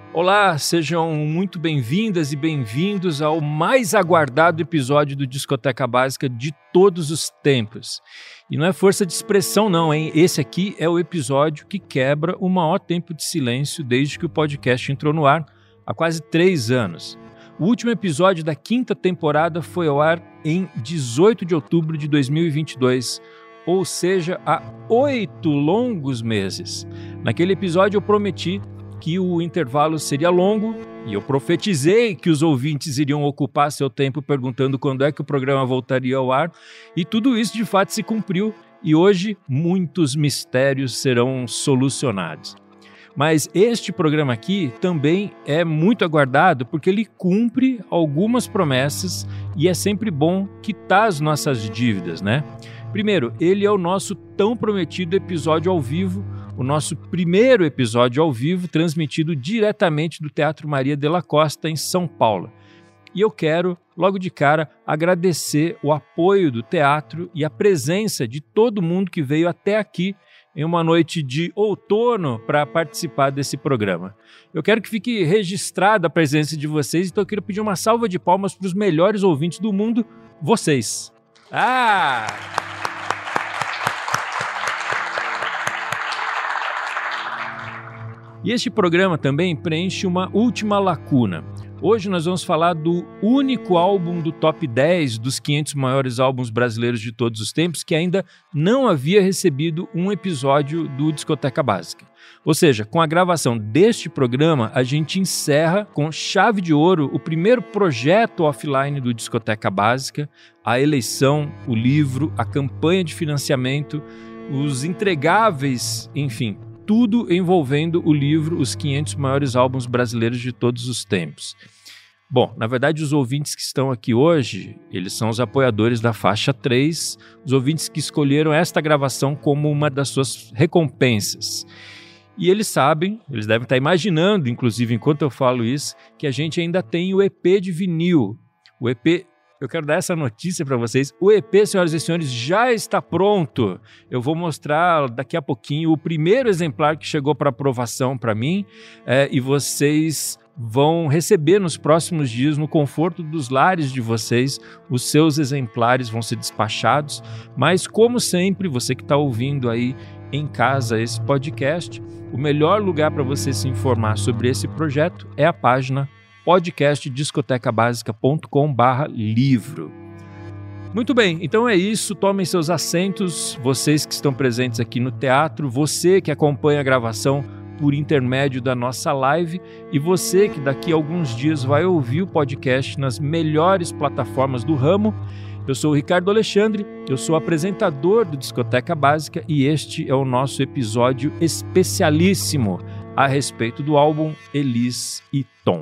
Olá, sejam muito bem-vindas e bem-vindos ao mais aguardado episódio do Discoteca Básica de todos os tempos. E não é força de expressão não, hein? Esse aqui é o episódio que quebra o maior tempo de silêncio desde que o podcast entrou no ar, há quase 3 anos. O último episódio da 5ª temporada foi ao ar em 18 de outubro de 2022, ou seja, há 8 longos meses. Naquele episódio eu prometi que o intervalo seria longo e eu profetizei que os ouvintes iriam ocupar seu tempo perguntando quando é que o programa voltaria ao ar, e tudo isso de fato se cumpriu e hoje muitos mistérios serão solucionados. Mas este programa aqui também é muito aguardado porque ele cumpre algumas promessas e é sempre bom quitar as nossas dívidas, né? Primeiro, ele é o nosso tão prometido episódio ao vivo, o nosso primeiro episódio ao vivo, transmitido diretamente do Teatro Maria de la Costa, em São Paulo. E eu quero, logo de cara, agradecer o apoio do teatro e a presença de todo mundo que veio até aqui em uma noite de outono para participar desse programa. Eu quero que fique registrada a presença de vocês, então eu quero pedir uma salva de palmas para os melhores ouvintes do mundo, vocês. E este programa também preenche uma última lacuna. Hoje nós vamos falar do único álbum do top 10 dos 500 maiores álbuns brasileiros de todos os tempos que ainda não havia recebido um episódio do Discoteca Básica. Ou seja, com a gravação deste programa, a gente encerra com chave de ouro o primeiro projeto offline do Discoteca Básica, a eleição, o livro, a campanha de financiamento, os entregáveis, enfim, tudo envolvendo o livro Os 500 Maiores Álbuns Brasileiros de Todos os Tempos. Bom, na verdade, os ouvintes que estão aqui hoje, eles são os apoiadores da faixa 3, os ouvintes que escolheram esta gravação como uma das suas recompensas. E eles sabem, eles devem estar imaginando, inclusive enquanto eu falo isso, que a gente ainda tem o EP de vinil. O EP... Eu quero dar essa notícia para vocês. O EP, senhoras e senhores, já está pronto. Eu vou mostrar daqui a pouquinho o primeiro exemplar que chegou para aprovação para mim, e vocês vão receber nos próximos dias, no conforto dos lares de vocês, os seus exemplares vão ser despachados. Mas, como sempre, você que está ouvindo aí em casa esse podcast, o melhor lugar para você se informar sobre esse projeto é a página podcastdiscotecabasica.com/livro. Muito bem, então é isso, tomem seus assentos, vocês que estão presentes aqui no teatro, você que acompanha a gravação por intermédio da nossa live e você que daqui a alguns dias vai ouvir o podcast nas melhores plataformas do ramo. Eu sou o Ricardo Alexandre, eu sou apresentador do Discoteca Básica e este é o nosso episódio especialíssimo a respeito do álbum Elis e Tom.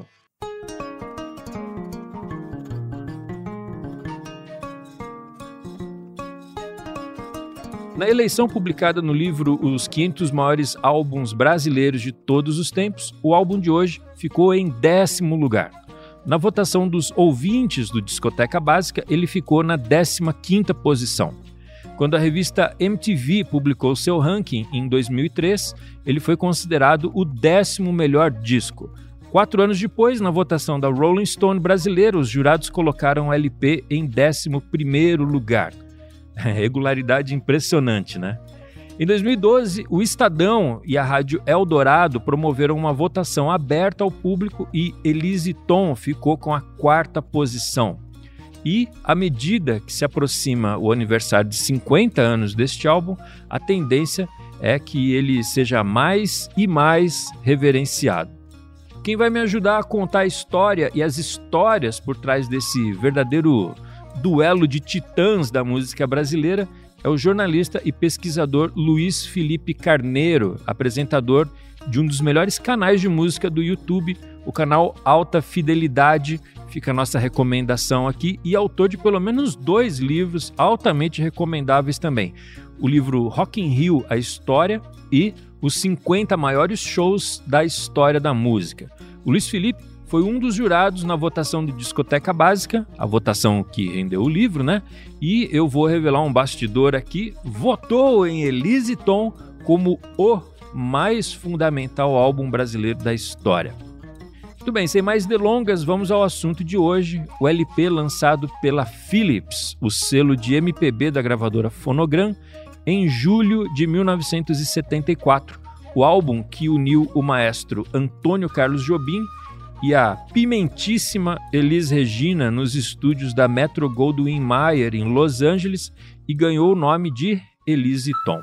Na eleição publicada no livro Os 500 Maiores Álbuns Brasileiros de Todos os Tempos, o álbum de hoje ficou em 10º lugar. Na votação dos ouvintes do Discoteca Básica, ele ficou na 15ª posição. Quando a revista MTV publicou seu ranking em 2003, ele foi considerado o 10º melhor disco. 4 anos depois, na votação da Rolling Stone brasileira, os jurados colocaram o LP em 11º lugar. Regularidade impressionante, né? Em 2012, o Estadão e a Rádio Eldorado promoveram uma votação aberta ao público e Elis e Tom ficou com a 4ª posição. E, à medida que se aproxima o aniversário de 50 anos deste álbum, a tendência é que ele seja mais e mais reverenciado. Quem vai me ajudar a contar a história e as histórias por trás desse verdadeiro duelo de titãs da música brasileira é o jornalista e pesquisador Luiz Felipe Carneiro, apresentador de um dos melhores canais de música do YouTube, o canal Alta Fidelidade. Fica a nossa recomendação aqui, e autor de pelo menos 2 livros altamente recomendáveis também. O livro Rock in Rio, a História, e os 50 maiores shows da história da música. O Luiz Felipe foi um dos jurados na votação do Discoteca Básica, a votação que rendeu o livro, né? E eu vou revelar um bastidor aqui, votou em Elis e Tom como o mais fundamental álbum brasileiro da história. Muito bem, sem mais delongas, vamos ao assunto de hoje, o LP lançado pela Philips, o selo de MPB da gravadora Phonogram, em julho de 1974, o álbum que uniu o maestro Antônio Carlos Jobim e a pimentíssima Elis Regina nos estúdios da Metro-Goldwyn-Mayer em Los Angeles e ganhou o nome de Elis e Tom.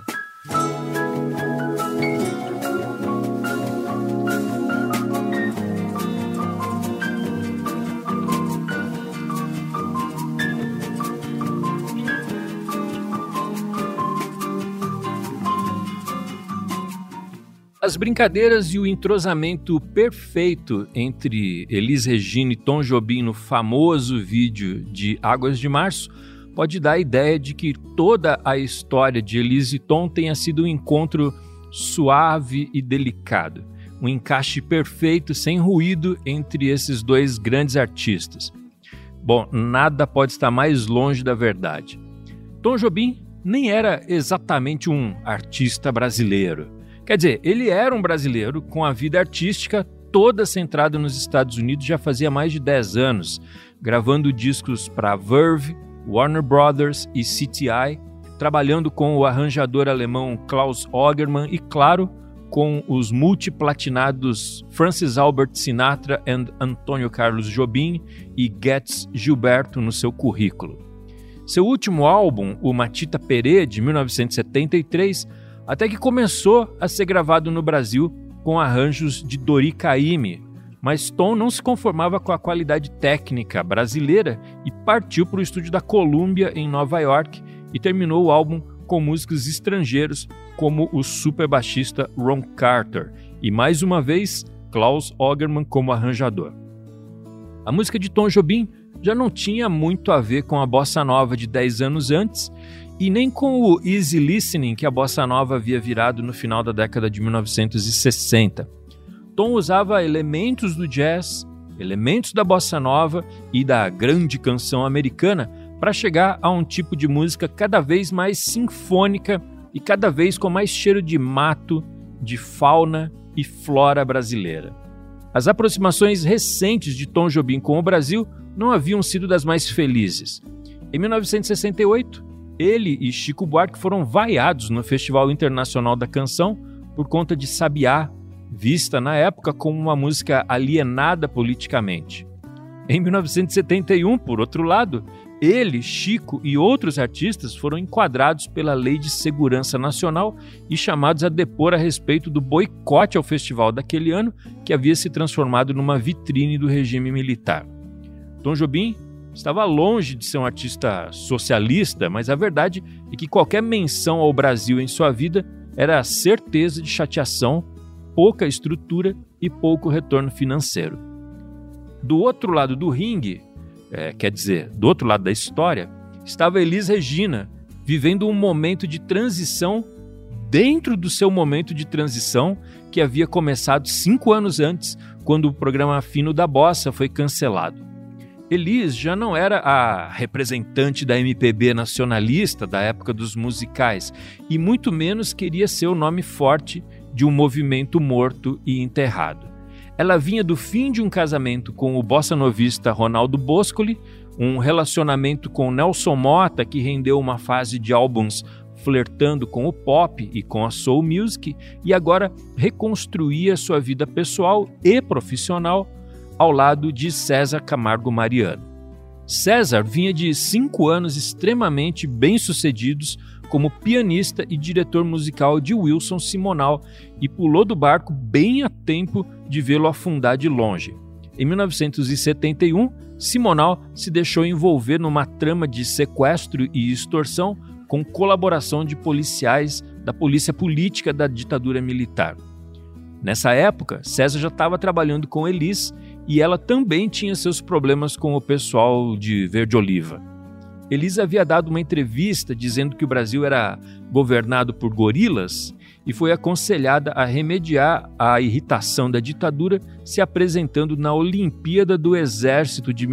As brincadeiras e o entrosamento perfeito entre Elis Regina e Tom Jobim no famoso vídeo de Águas de Março pode dar a ideia de que toda a história de Elis e Tom tenha sido um encontro suave e delicado, um encaixe perfeito, sem ruído entre esses dois grandes artistas. Bom, nada pode estar mais longe da verdade. Tom Jobim nem era exatamente um artista brasileiro. Quer dizer, ele era um brasileiro com a vida artística toda centrada nos Estados Unidos já fazia mais de 10 anos, gravando discos para Verve, Warner Brothers e CTI, trabalhando com o arranjador alemão Klaus Ogerman e, claro, com os multiplatinados Francis Albert Sinatra e Antônio Carlos Jobim e Getz Gilberto no seu currículo. Seu último álbum, o Matita Perê, de 1973, até que começou a ser gravado no Brasil com arranjos de Dori Caymmi, mas Tom não se conformava com a qualidade técnica brasileira e partiu para o estúdio da Columbia em Nova York e terminou o álbum com músicos estrangeiros como o super baixista Ron Carter e, mais uma vez, Klaus Ogerman como arranjador. A música de Tom Jobim já não tinha muito a ver com a bossa nova de 10 anos antes e nem com o easy listening que a bossa nova havia virado no final da década de 1960. Tom usava elementos do jazz, elementos da bossa nova e da grande canção americana para chegar a um tipo de música cada vez mais sinfônica e cada vez com mais cheiro de mato, de fauna e flora brasileira. As aproximações recentes de Tom Jobim com o Brasil não haviam sido das mais felizes. Em 1968, ele e Chico Buarque foram vaiados no Festival Internacional da Canção por conta de Sabiá, vista na época como uma música alienada politicamente. Em 1971, por outro lado, ele, Chico e outros artistas foram enquadrados pela Lei de Segurança Nacional e chamados a depor a respeito do boicote ao festival daquele ano, que havia se transformado numa vitrine do regime militar. Tom Jobim estava longe de ser um artista socialista, mas a verdade é que qualquer menção ao Brasil em sua vida era a certeza de chateação, pouca estrutura e pouco retorno financeiro. Do outro lado do ringue, do outro lado da história, estava Elis Regina, vivendo um momento de transição dentro do seu momento de transição que havia começado 5 anos antes, quando o programa Fino da Bossa foi cancelado. Elis já não era a representante da MPB nacionalista da época dos musicais e muito menos queria ser o nome forte de um movimento morto e enterrado. Ela vinha do fim de um casamento com o bossa-novista Ronaldo Boscoli, um relacionamento com Nelson Motta que rendeu uma fase de álbuns flertando com o pop e com a soul music e agora reconstruía sua vida pessoal e profissional ao lado de César Camargo Mariano. César vinha de 5 anos extremamente bem-sucedidos como pianista e diretor musical de Wilson Simonal e pulou do barco bem a tempo de vê-lo afundar de longe. Em 1971, Simonal se deixou envolver numa trama de sequestro e extorsão com colaboração de policiais da polícia política da ditadura militar. Nessa época, César já estava trabalhando com Elis e ela também tinha seus problemas com o pessoal de Verde Oliva. Elis havia dado uma entrevista dizendo que o Brasil era governado por gorilas e foi aconselhada a remediar a irritação da ditadura se apresentando na Olimpíada do Exército de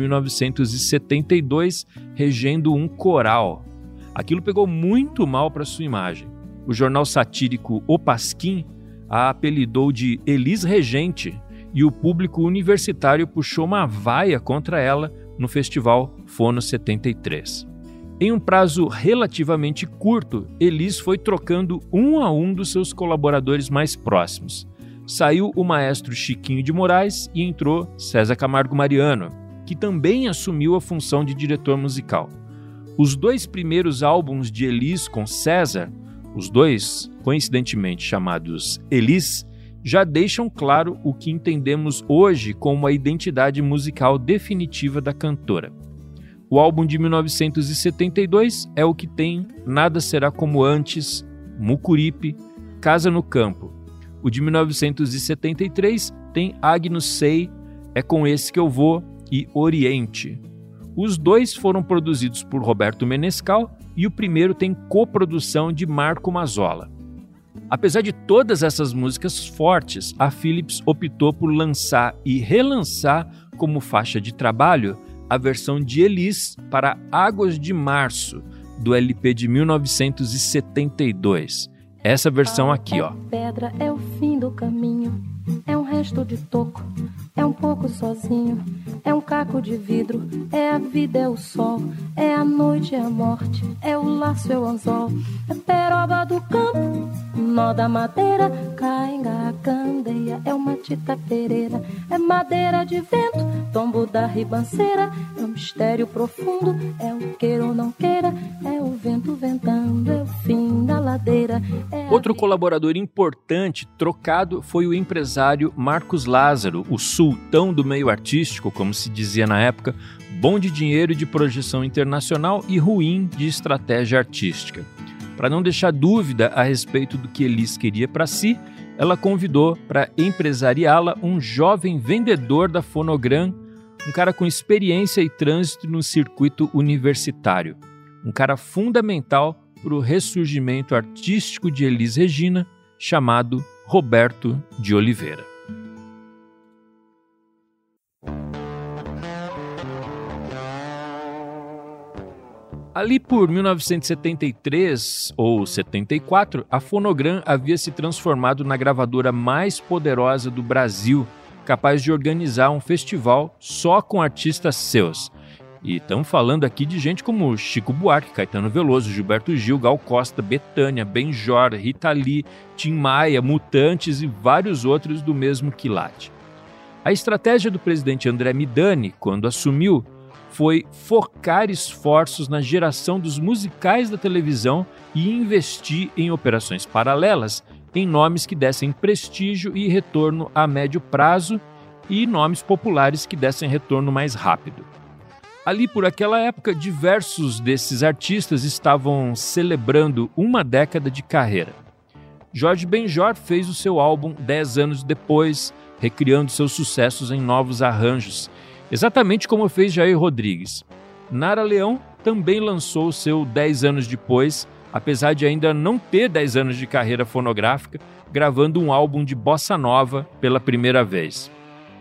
1972, regendo um coral. Aquilo pegou muito mal para sua imagem. O jornal satírico O Pasquim a apelidou de Elis Regente e o público universitário puxou uma vaia contra ela no Festival Fono 73. Em um prazo relativamente curto, Elis foi trocando um a um dos seus colaboradores mais próximos. Saiu o maestro Chiquinho de Moraes e entrou César Camargo Mariano, que também assumiu a função de diretor musical. Os 2 primeiros álbuns de Elis com César, os 2 coincidentemente chamados Elis, já deixam claro o que entendemos hoje como a identidade musical definitiva da cantora. O álbum de 1972 é o que tem Nada Será Como Antes, Mucuripe, Casa no Campo. O de 1973 tem Agnus Sei, É Com Esse Que Eu Vou e Oriente. Os 2 foram produzidos por Roberto Menescal e o primeiro tem coprodução de Marco Mazzola. Apesar de todas essas músicas fortes, a Philips optou por lançar e relançar como faixa de trabalho a versão de Elis para Águas de Março, do LP de 1972. Essa versão aqui, ó. Pedra é o fim do caminho, é um resto de toco, é um pouco sozinho, é um caco de vidro, é a vida, é o sol, é a noite, é a morte, é o laço, é o anzol, é peroba do campo, nó da madeira, cainga, candeia, é uma tita pereira, é madeira de vento, tombo da ribanceira, é um mistério profundo, é o queira ou não queira, é o vento ventando, é o fim da ladeira. Outro colaborador importante trocado foi o empresário Marcos Lázaro, o sultão do meio artístico, como se dizia na época, bom de dinheiro e de projeção internacional e ruim de estratégia artística. Para não deixar dúvida a respeito do que Elis queria para si, ela convidou para empresariá-la um jovem vendedor da Fonogram, um cara com experiência e trânsito no circuito universitário, um cara fundamental para o ressurgimento artístico de Elis Regina, chamado Roberto de Oliveira. Ali por 1973 ou 74, a Fonogram havia se transformado na gravadora mais poderosa do Brasil, capaz de organizar um festival só com artistas seus. E estamos falando aqui de gente como Chico Buarque, Caetano Veloso, Gilberto Gil, Gal Costa, Bethânia, Benjor, Rita Lee, Tim Maia, Mutantes e vários outros do mesmo quilate. A estratégia do presidente André Midani, quando assumiu, foi focar esforços na geração dos musicais da televisão e investir em operações paralelas em nomes que dessem prestígio e retorno a médio prazo e nomes populares que dessem retorno mais rápido. Ali por aquela época, diversos desses artistas estavam celebrando uma década de carreira. Jorge Benjor fez o seu álbum 10 anos depois, recriando seus sucessos em novos arranjos, exatamente como fez Jair Rodrigues. Nara Leão também lançou o seu 10 anos depois, apesar de ainda não ter 10 anos de carreira fonográfica, gravando um álbum de bossa nova pela primeira vez.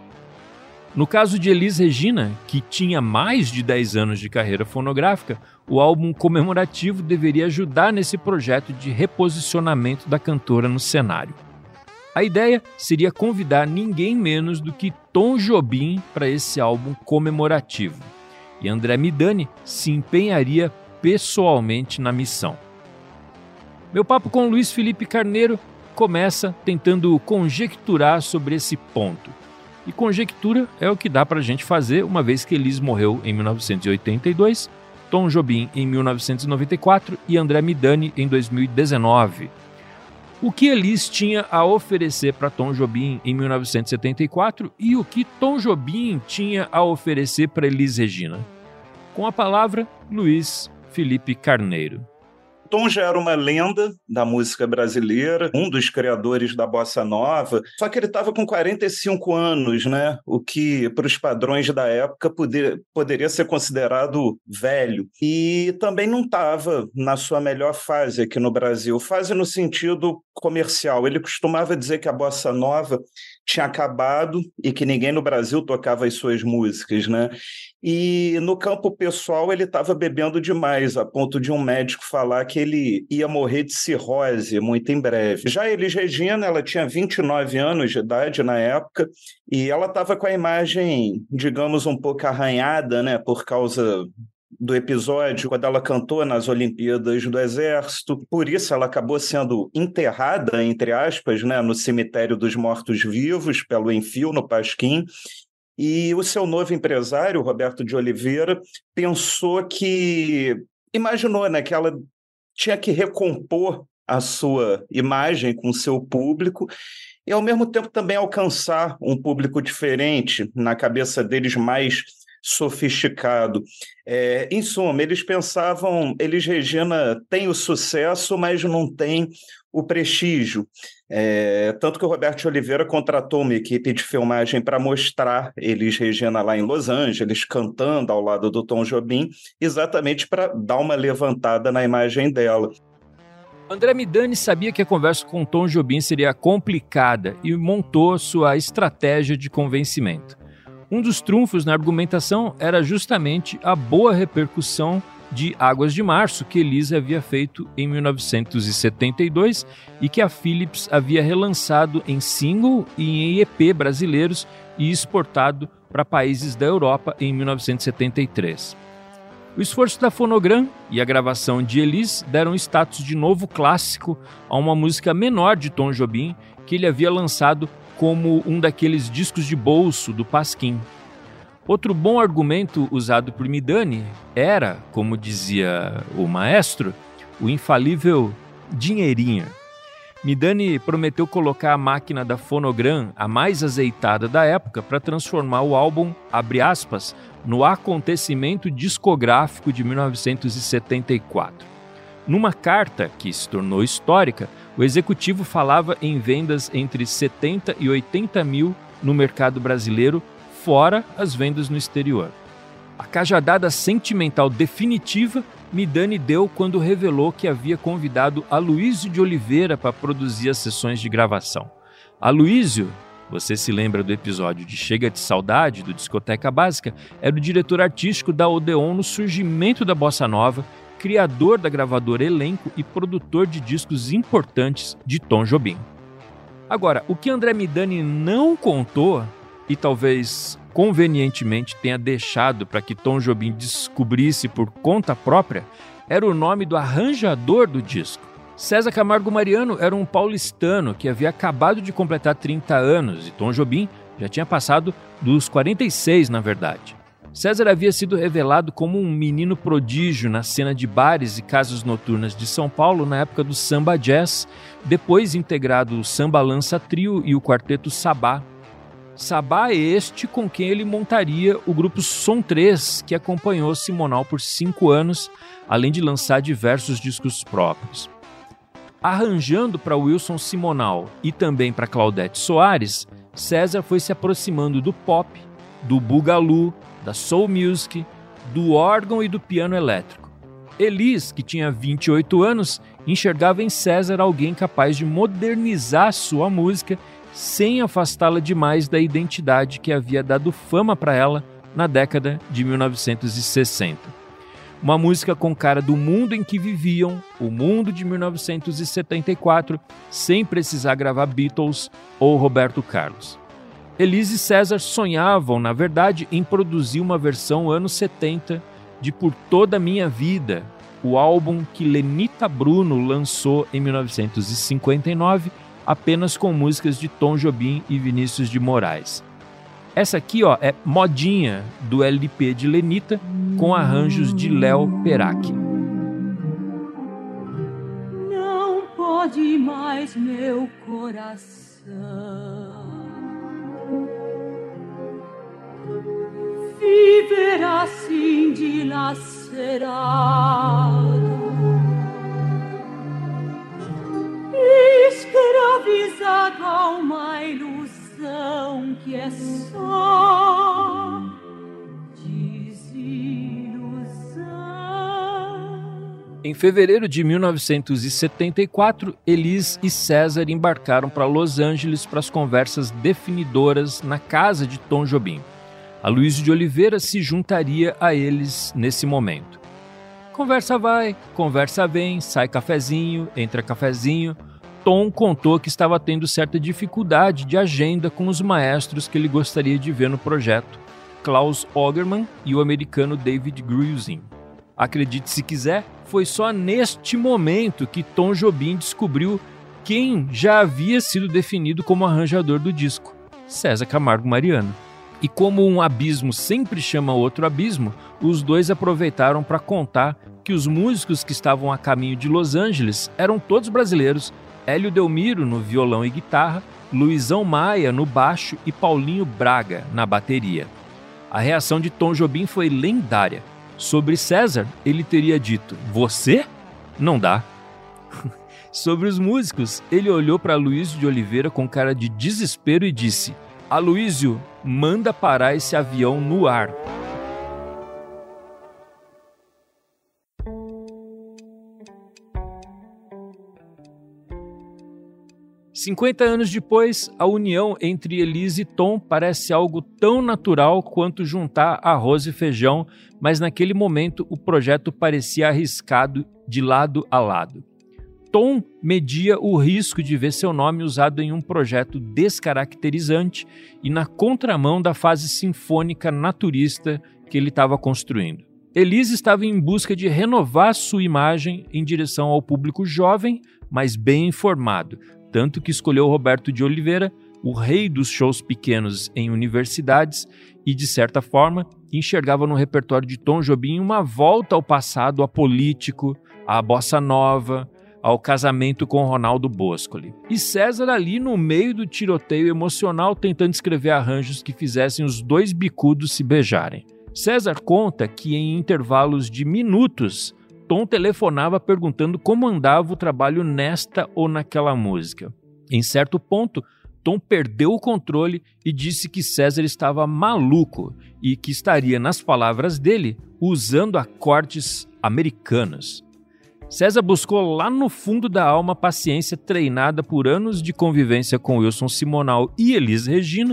No caso de Elis Regina, que tinha mais de 10 anos de carreira fonográfica, o álbum comemorativo deveria ajudar nesse projeto de reposicionamento da cantora no cenário. A ideia seria convidar ninguém menos do que Tom Jobim para esse álbum comemorativo, e André Midani se empenharia pessoalmente na missão. Meu papo com Luiz Felipe Carneiro começa tentando conjecturar sobre esse ponto. E conjectura é o que dá para a gente fazer, uma vez que Elis morreu em 1982, Tom Jobim em 1994 e André Midani em 2019. O que Elis tinha a oferecer para Tom Jobim em 1974 e o que Tom Jobim tinha a oferecer para Elis Regina? Com a palavra, Luiz Felipe Carneiro. Tom já era uma lenda da música brasileira, um dos criadores da bossa nova, só que ele estava com 45 anos, né? O que, para os padrões da época, poderia ser considerado velho. E também não estava na sua melhor fase aqui no Brasil, fase no sentido comercial. Ele costumava dizer que a bossa nova tinha acabado e que ninguém no Brasil tocava as suas músicas, né? E no campo pessoal ele estava bebendo demais, a ponto de um médico falar que ele ia morrer de cirrose muito em breve. Já a Elis Regina, ela tinha 29 anos de idade na época, e ela estava com a imagem, digamos, um pouco arranhada, né, por causa do episódio quando ela cantou nas Olimpíadas do Exército. Por isso ela acabou sendo enterrada, entre aspas, né, no cemitério dos mortos-vivos, pelo Enfio, no Pasquim. E o seu novo empresário, Roberto de Oliveira, imaginou, né, que ela tinha que recompor a sua imagem com o seu público e, ao mesmo tempo, também alcançar um público diferente, na cabeça deles mais sofisticado. Em suma, eles pensavam, Elis Regina tem o sucesso, mas não tem o prestígio. Tanto que o Roberto de Oliveira contratou uma equipe de filmagem para mostrar Elis Regina lá em Los Angeles, cantando ao lado do Tom Jobim, exatamente para dar uma levantada na imagem dela. André Midani sabia que a conversa com Tom Jobim seria complicada e montou sua estratégia de convencimento. Um dos trunfos na argumentação era justamente a boa repercussão de Águas de Março, que Elis havia feito em 1972 e que a Philips havia relançado em single e em EP brasileiros e exportado para países da Europa em 1973. O esforço da Fonogram e a gravação de Elis deram status de novo clássico a uma música menor de Tom Jobim que ele havia lançado como um daqueles discos de bolso do Pasquim. Outro bom argumento usado por Midani era, como dizia o maestro, o infalível dinheirinho. Midani prometeu colocar a máquina da Fonogram, a mais azeitada da época, para transformar o álbum, abre aspas, no acontecimento discográfico de 1974. Numa carta que se tornou histórica, o executivo falava em vendas entre 70 e 80 mil no mercado brasileiro, fora as vendas no exterior. A cajadada sentimental definitiva Midani deu quando revelou que havia convidado Aloysio de Oliveira para produzir as sessões de gravação. Aloysio, você se lembra do episódio de Chega de Saudade, do Discoteca Básica, era o diretor artístico da Odeon no surgimento da Bossa Nova, criador da gravadora Elenco e produtor de discos importantes de Tom Jobim. Agora, o que André Midani não contou, e talvez convenientemente tenha deixado para que Tom Jobim descobrisse por conta própria, era o nome do arranjador do disco. César Camargo Mariano era um paulistano que havia acabado de completar 30 anos e Tom Jobim já tinha passado dos 46, na verdade. César havia sido revelado como um menino prodígio na cena de bares e casas noturnas de São Paulo na época do samba jazz, depois integrado o Samba Lança Trio e o quarteto Sabá. Sabá é este com quem ele montaria o grupo Som 3, que acompanhou Simonal por 5 anos, além de lançar diversos discos próprios. Arranjando para Wilson Simonal e também para Claudete Soares, César foi se aproximando do pop, do boogaloo, da soul music, do órgão e do piano elétrico. Elis, que tinha 28 anos, enxergava em César alguém capaz de modernizar sua música sem afastá-la demais da identidade que havia dado fama para ela na década de 1960. Uma música com cara do mundo em que viviam, o mundo de 1974, sem precisar gravar Beatles ou Roberto Carlos. Elis e César sonhavam, na verdade, em produzir uma versão anos 70 de Por Toda a Minha Vida, o álbum que Lenita Bruno lançou em 1959, apenas com músicas de Tom Jobim e Vinícius de Moraes. Essa aqui, é modinha do LP de Lenita, com arranjos de Léo Perac. Não pode mais meu coração viver assim dilacerado, escravizado a uma ilusão que é só desilusão. Em fevereiro de 1974, Elis e César embarcaram para Los Angeles para as conversas definidoras na casa de Tom Jobim. Aloysio de Oliveira se juntaria a eles nesse momento. Conversa vai, conversa vem, sai cafezinho, entra cafezinho. Tom contou que estava tendo certa dificuldade de agenda com os maestros que ele gostaria de ver no projeto, Klaus Ogerman e o americano David Grusin. Acredite se quiser, foi só neste momento que Tom Jobim descobriu quem já havia sido definido como arranjador do disco, César Camargo Mariano. E como um abismo sempre chama outro abismo, os dois aproveitaram para contar que os músicos que estavam a caminho de Los Angeles eram todos brasileiros: Hélio Delmiro no violão e guitarra, Luizão Maia no baixo e Paulinho Braga na bateria. A reação de Tom Jobim foi lendária. Sobre César, ele teria dito: "Você? Não dá." Sobre os músicos, ele olhou para Aloysio de Oliveira com cara de desespero e disse: "Aloysio, manda parar esse avião no ar." "50 anos depois, a união entre Elis e Tom parece algo tão natural quanto juntar arroz e feijão, mas naquele momento o projeto parecia arriscado de lado a lado. Tom media o risco de ver seu nome usado em um projeto descaracterizante e na contramão da fase sinfônica naturista que ele estava construindo. Elis estava em busca de renovar sua imagem em direção ao público jovem, mas bem informado, tanto que escolheu Roberto de Oliveira, o rei dos shows pequenos em universidades, e, de certa forma, enxergava no repertório de Tom Jobim uma volta ao passado apolítico, à bossa nova, ao casamento com Ronaldo Boscoli. E César ali no meio do tiroteio emocional, tentando escrever arranjos que fizessem os dois bicudos se beijarem. César conta que, em intervalos de minutos, Tom telefonava perguntando como andava o trabalho nesta ou naquela música. Em certo ponto, Tom perdeu o controle e disse que César estava maluco e que estaria, nas palavras dele, usando acordes americanos. César buscou lá no fundo da alma a paciência treinada por anos de convivência com Wilson Simonal e Elis Regina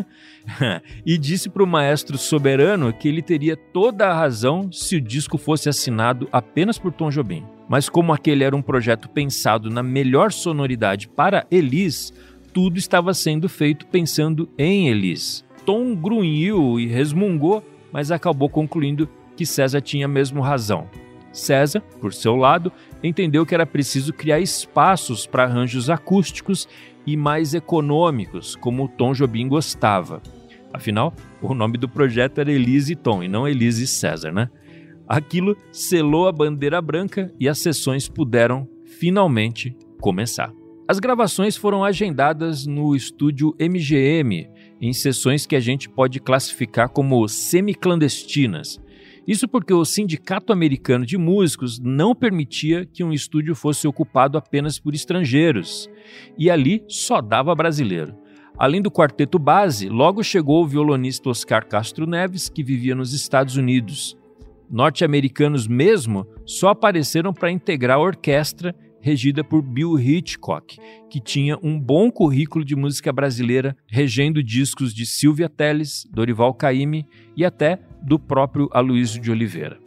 e disse para o maestro soberano que ele teria toda a razão se o disco fosse assinado apenas por Tom Jobim. Mas como aquele era um projeto pensado na melhor sonoridade para Elis, tudo estava sendo feito pensando em Elis. Tom grunhiu e resmungou, mas acabou concluindo que César tinha mesmo razão. César, por seu lado, entendeu que era preciso criar espaços para arranjos acústicos e mais econômicos, como o Tom Jobim gostava. Afinal, o nome do projeto era Elis e Tom, e não Elis e César, né? Aquilo selou a bandeira branca e as sessões puderam finalmente começar. As gravações foram agendadas no estúdio MGM, em sessões que a gente pode classificar como semi-clandestinas. Isso porque o Sindicato Americano de Músicos não permitia que um estúdio fosse ocupado apenas por estrangeiros, e ali só dava brasileiro. Além do quarteto base, logo chegou o violonista Oscar Castro Neves, que vivia nos Estados Unidos. Norte-americanos mesmo só apareceram para integrar a orquestra regida por Bill Hitchcock, que tinha um bom currículo de música brasileira, regendo discos de Silvia Telles, Dorival Caymmi e até do próprio Aloysio de Oliveira.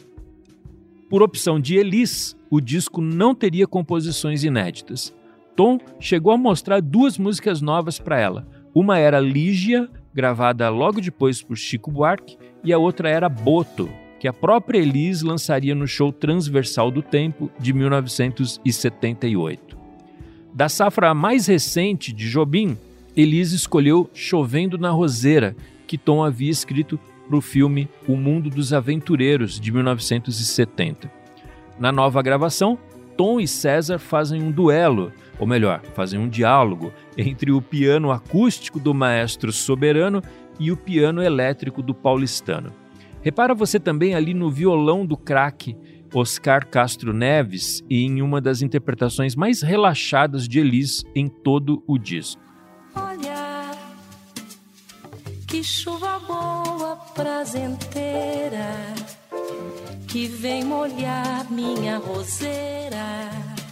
Por opção de Elis, o disco não teria composições inéditas. Tom chegou a mostrar 2 músicas novas para ela. Uma era Lígia, gravada logo depois por Chico Buarque, e a outra era Boto, que a própria Elis lançaria no show Transversal do Tempo de 1978. Da safra mais recente de Jobim, Elis escolheu Chovendo na Roseira, que Tom havia escrito para o filme O Mundo dos Aventureiros, de 1970. Na nova gravação, Tom e César fazem um duelo, ou melhor, fazem um diálogo entre o piano acústico do maestro soberano e o piano elétrico do paulistano. Repara você também ali no violão do craque Oscar Castro Neves e em uma das interpretações mais relaxadas de Elis em todo o disco. Olha, que chuva boa, prazenteira, que vem molhar minha roseira.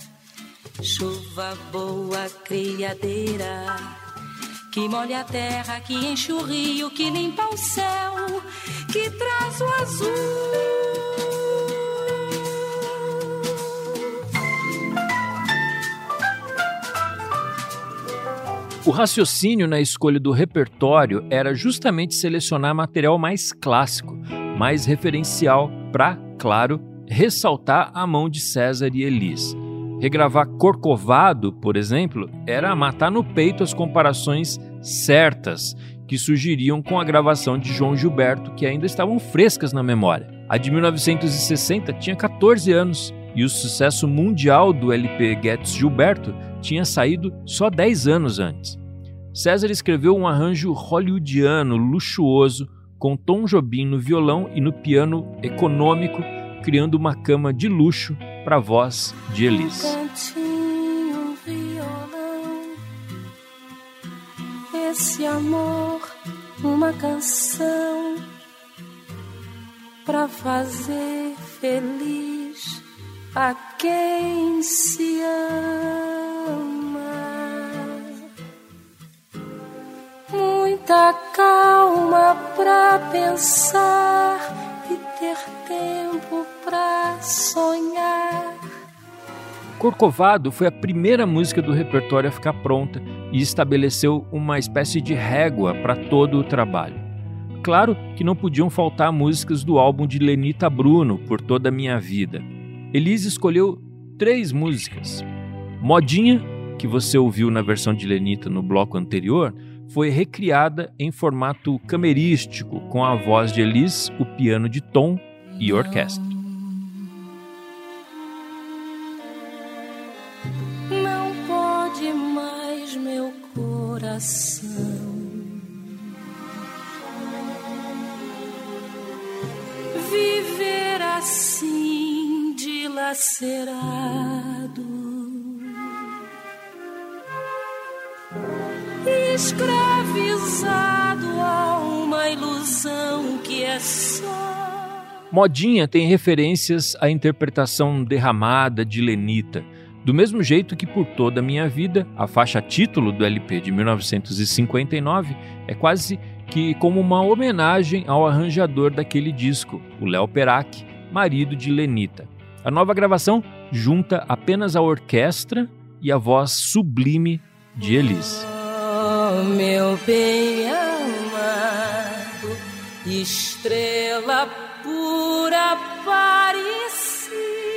Chuva boa, criadeira, que molha a terra, que enche o rio, que limpa o céu, que traz o azul O raciocínio na escolha do repertório era justamente selecionar material mais clássico, mais referencial para, claro, ressaltar a mão de César e Elis. Regravar Corcovado, por exemplo, era matar no peito as comparações certas que surgiriam com a gravação de João Gilberto, que ainda estavam frescas na memória. A de 1960 tinha 14 anos e o sucesso mundial do LP Guedes Gilberto tinha saído só 10 anos antes. César escreveu um arranjo hollywoodiano luxuoso com Tom Jobim no violão e no piano econômico, criando uma cama de luxo para a voz de Elis. Cantinho, violão, esse amor, uma canção para fazer feliz a quem se ama. Muita calma para pensar e ter tempo para sonhar. Corcovado foi a primeira música do repertório a ficar pronta e estabeleceu uma espécie de régua para todo o trabalho. Claro que não podiam faltar músicas do álbum de Lenita Bruno, Por Toda a Minha Vida. Elis escolheu 3 músicas. Modinha, que você ouviu na versão de Lenita no bloco anterior, foi recriada em formato camerístico, com a voz de Elis, o piano de Tom e orquestra. Não pode mais meu coração viver assim dilacerado, escravizado a uma ilusão que é só. Modinha tem referências à interpretação derramada de Lenita, do mesmo jeito que Por Toda a Minha Vida, a faixa título do LP de 1959, é quase que como uma homenagem ao arranjador daquele disco, o Léo Perac, marido de Lenita. A nova gravação junta apenas a orquestra e a voz sublime de Elis. Oh, meu bem amado, estrela pura parecida,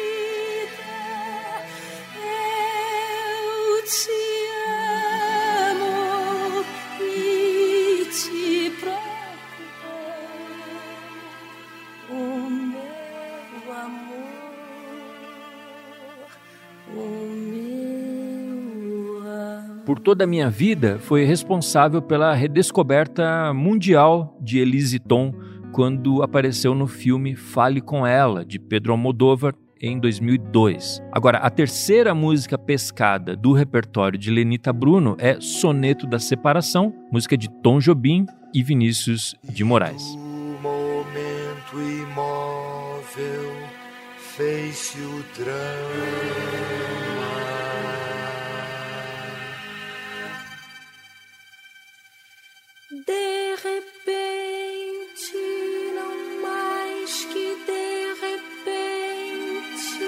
eu te amo e te procuro, o meu amor, o meu amor. Por Toda a Minha Vida foi responsável pela redescoberta mundial de Elis e Tom quando apareceu no filme Fale com Ela, de Pedro Almodóvar, em 2002. Agora, a terceira música pescada do repertório de Lenita Bruno é Soneto da Separação, música de Tom Jobim e Vinícius de Moraes. O momento imóvel fez-se o drama. De repente, não mais que de repente,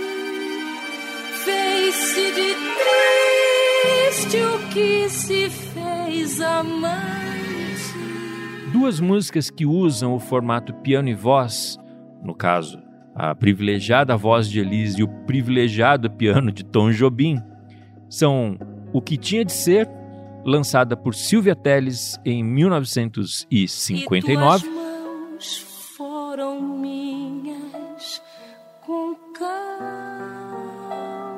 fez-se de triste o que se fez amante. Duas músicas que usam o formato piano e voz, no caso, a privilegiada voz de Elis e o privilegiado piano de Tom Jobim, são O Que Tinha de Ser, lançada por Silvia Telles em 1959. E tuas mãos foram minhas com calma,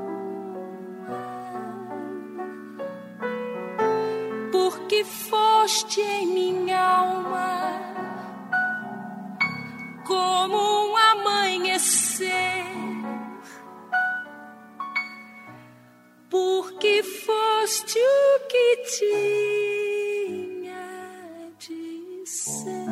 porque foste em minha alma como um amanhecer, porque foste o que tinha de ser.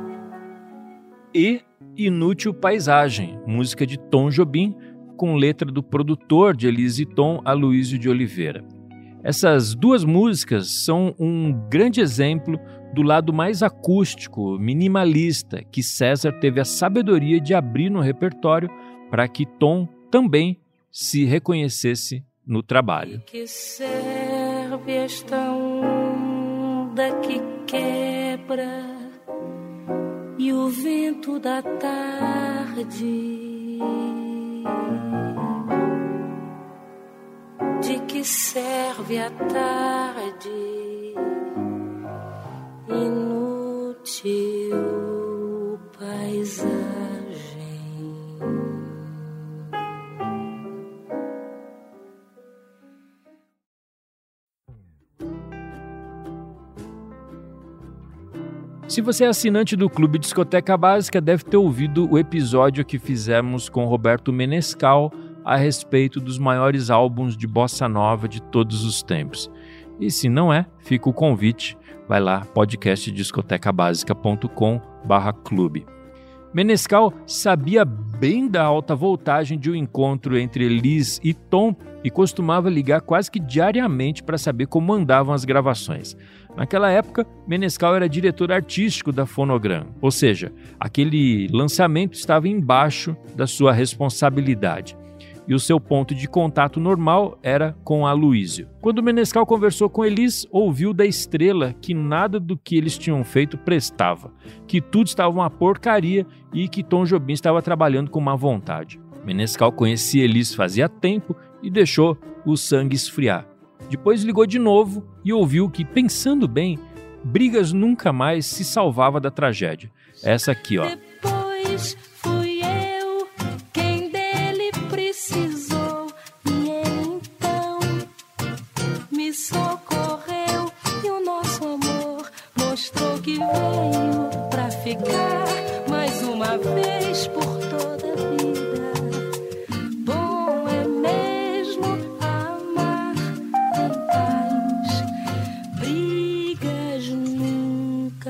E Inútil Paisagem, música de Tom Jobim, com letra do produtor de Elis e Tom, Aloysio de Oliveira. Essas duas músicas são um grande exemplo do lado mais acústico, minimalista, que César teve a sabedoria de abrir no repertório para que Tom também se reconhecesse no trabalho. Que serve esta corda que quebra e o vento da tarde. De que serve a tarde? Inútil paisagem. Se você é assinante do Clube Discoteca Básica, deve ter ouvido o episódio que fizemos com Roberto Menescal a respeito dos maiores álbuns de bossa nova de todos os tempos. E se não é, fica o convite. Vai lá, podcastdiscotecabasica.com/clube. Menescal sabia bem da alta voltagem de um encontro entre Elis e Tom e costumava ligar quase que diariamente para saber como andavam as gravações. Naquela época, Menescal era diretor artístico da Fonogram, ou seja, aquele lançamento estava embaixo da sua responsabilidade. E o seu ponto de contato normal era com Aloysio. Quando Menescal conversou com Elis, ouviu da estrela que nada do que eles tinham feito prestava, que tudo estava uma porcaria e que Tom Jobim estava trabalhando com má vontade. Menescal conhecia Elis fazia tempo e deixou o sangue esfriar. Depois ligou de novo e ouviu que, pensando bem, Brigas nunca mais se salvava da tragédia. Essa aqui, ó. Depois fui eu quem dele precisou e ele então me socorreu e o nosso amor mostrou que veio pra ficar mais uma vez por toda a vida. Bom é mesmo amar em paz, brigas nunca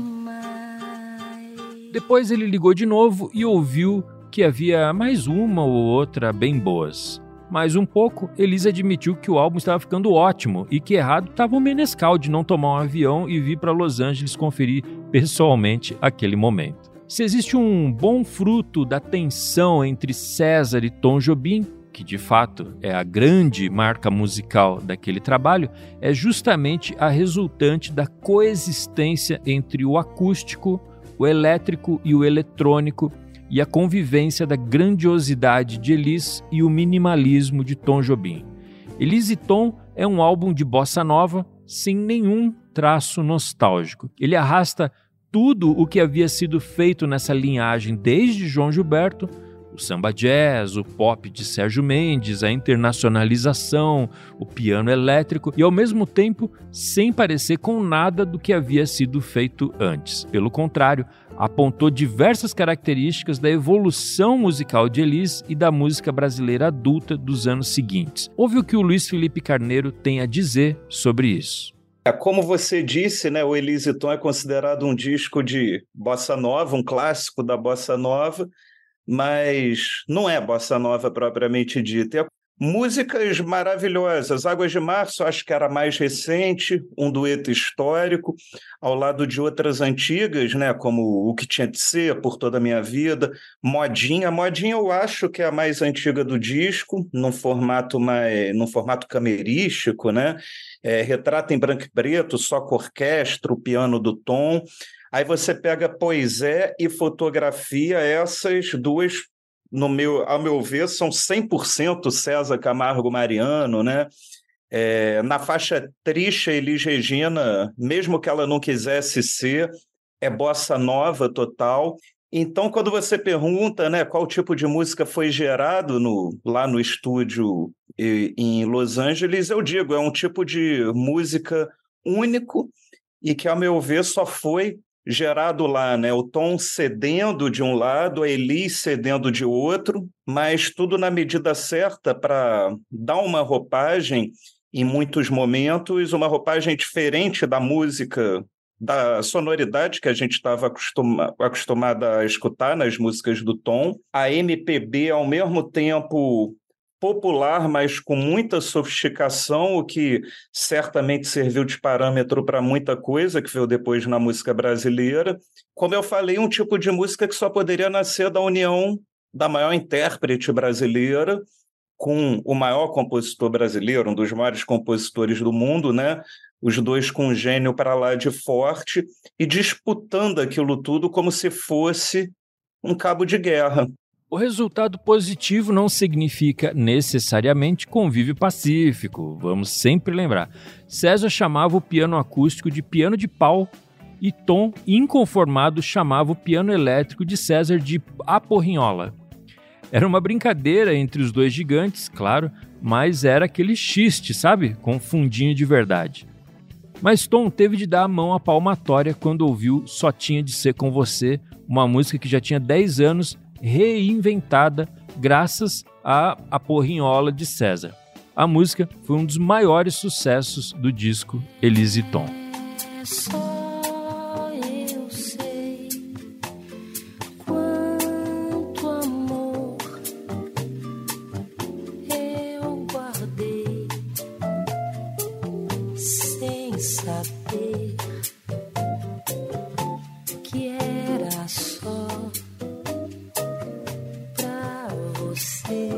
mais. Depois ele ligou de novo e ouviu que havia mais uma ou outra bem boas. Mais um pouco, Elis admitiu que o álbum estava ficando ótimo e que errado estava o Menescal de não tomar um avião e vir para Los Angeles conferir pessoalmente aquele momento. Se existe um bom fruto da tensão entre César e Tom Jobim, que de fato é a grande marca musical daquele trabalho, é justamente a resultante da coexistência entre o acústico, o elétrico e o eletrônico, e a convivência da grandiosidade de Elis e o minimalismo de Tom Jobim. Elis e Tom é um álbum de bossa nova sem nenhum traço nostálgico. Ele arrasta tudo o que havia sido feito nessa linhagem desde João Gilberto, o samba jazz, o pop de Sérgio Mendes, a internacionalização, o piano elétrico e, ao mesmo tempo, sem parecer com nada do que havia sido feito antes. Pelo contrário, apontou diversas características da evolução musical de Elis e da música brasileira adulta dos anos seguintes. Ouve o que o Luiz Felipe Carneiro tem a dizer sobre isso. Como você disse, né, o Elis e Tom é considerado um disco de bossa nova, um clássico da bossa nova, mas não é bossa nova propriamente dita. É músicas maravilhosas. Águas de Março, acho que era mais recente, um dueto histórico, ao lado de outras antigas, né, como O Que Tinha de Ser, Por Toda a Minha Vida, Modinha. Modinha eu acho que é a mais antiga do disco, num formato camerístico, né? Retrato em branco e preto, só com orquestra, o piano do Tom. Aí você pega Poesia e Fotografia, essas duas, ao meu ver, são 100% César Camargo Mariano, né? Na faixa Triste, Elis Regina, mesmo que ela não quisesse ser, é bossa nova total. Então, quando você pergunta, né, qual tipo de música foi gerado lá no estúdio em Los Angeles, eu digo, é um tipo de música único e que, ao meu ver, só foi gerado lá, né? O Tom cedendo de um lado, a Elis cedendo de outro, mas tudo na medida certa para dar uma roupagem, em muitos momentos, uma roupagem diferente da música, da sonoridade que a gente estava acostumada a escutar nas músicas do Tom. A MPB, ao mesmo tempo popular, mas com muita sofisticação, o que certamente serviu de parâmetro para muita coisa que veio depois na música brasileira. Como eu falei, um tipo de música que só poderia nascer da união da maior intérprete brasileira com o maior compositor brasileiro, um dos maiores compositores do mundo, né? os dois com um gênio para lá de forte e disputando aquilo tudo como se fosse um cabo de guerra. O resultado positivo não significa necessariamente convívio pacífico, vamos sempre lembrar. César chamava o piano acústico de piano de pau e Tom, inconformado, chamava o piano elétrico de César de aporrinhola. Era uma brincadeira entre os dois gigantes, claro, mas era aquele xiste, sabe? Com fundinho de verdade. Mas Tom teve de dar a mão à palmatória quando ouviu Só Tinha de Ser Com Você, uma música que já tinha 10 anos, reinventada graças à aporrinhola de César. A música foi um dos maiores sucessos do disco Elise e Tom. Só eu sei quanto amor eu guardei sem saber que era só pra você.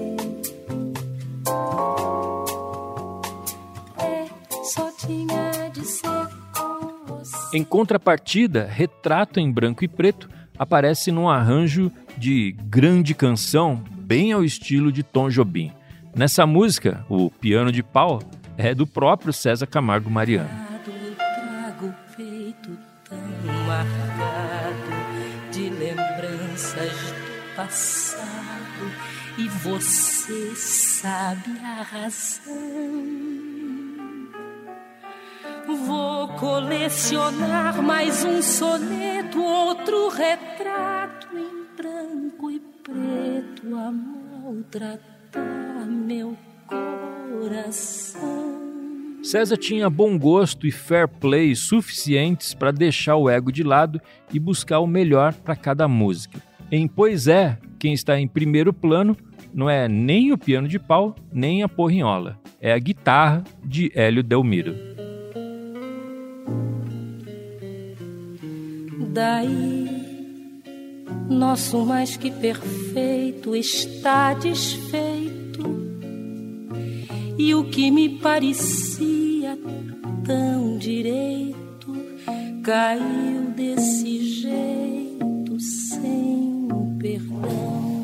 Só tinha de ser com você. Em contrapartida, Retrato em Branco e Preto aparece num arranjo de grande canção, bem ao estilo de Tom Jobim. Nessa música, o piano de pau é do próprio César Camargo Mariano. Eu trago o peito tão marcado de lembranças do passado e você sabe a razão. Vou colecionar mais um soneto, outro retrato em branco e preto a maltratar meu coração. César tinha bom gosto e fair play suficientes para deixar o ego de lado e buscar o melhor para cada música. Em Pois É, quem está em primeiro plano não é nem o piano de pau, nem a porrinhola. É a guitarra de Hélio Delmiro. Daí, nosso mais que perfeito está desfeito, e o que me parecia tão direito caiu desse jeito sem perdão.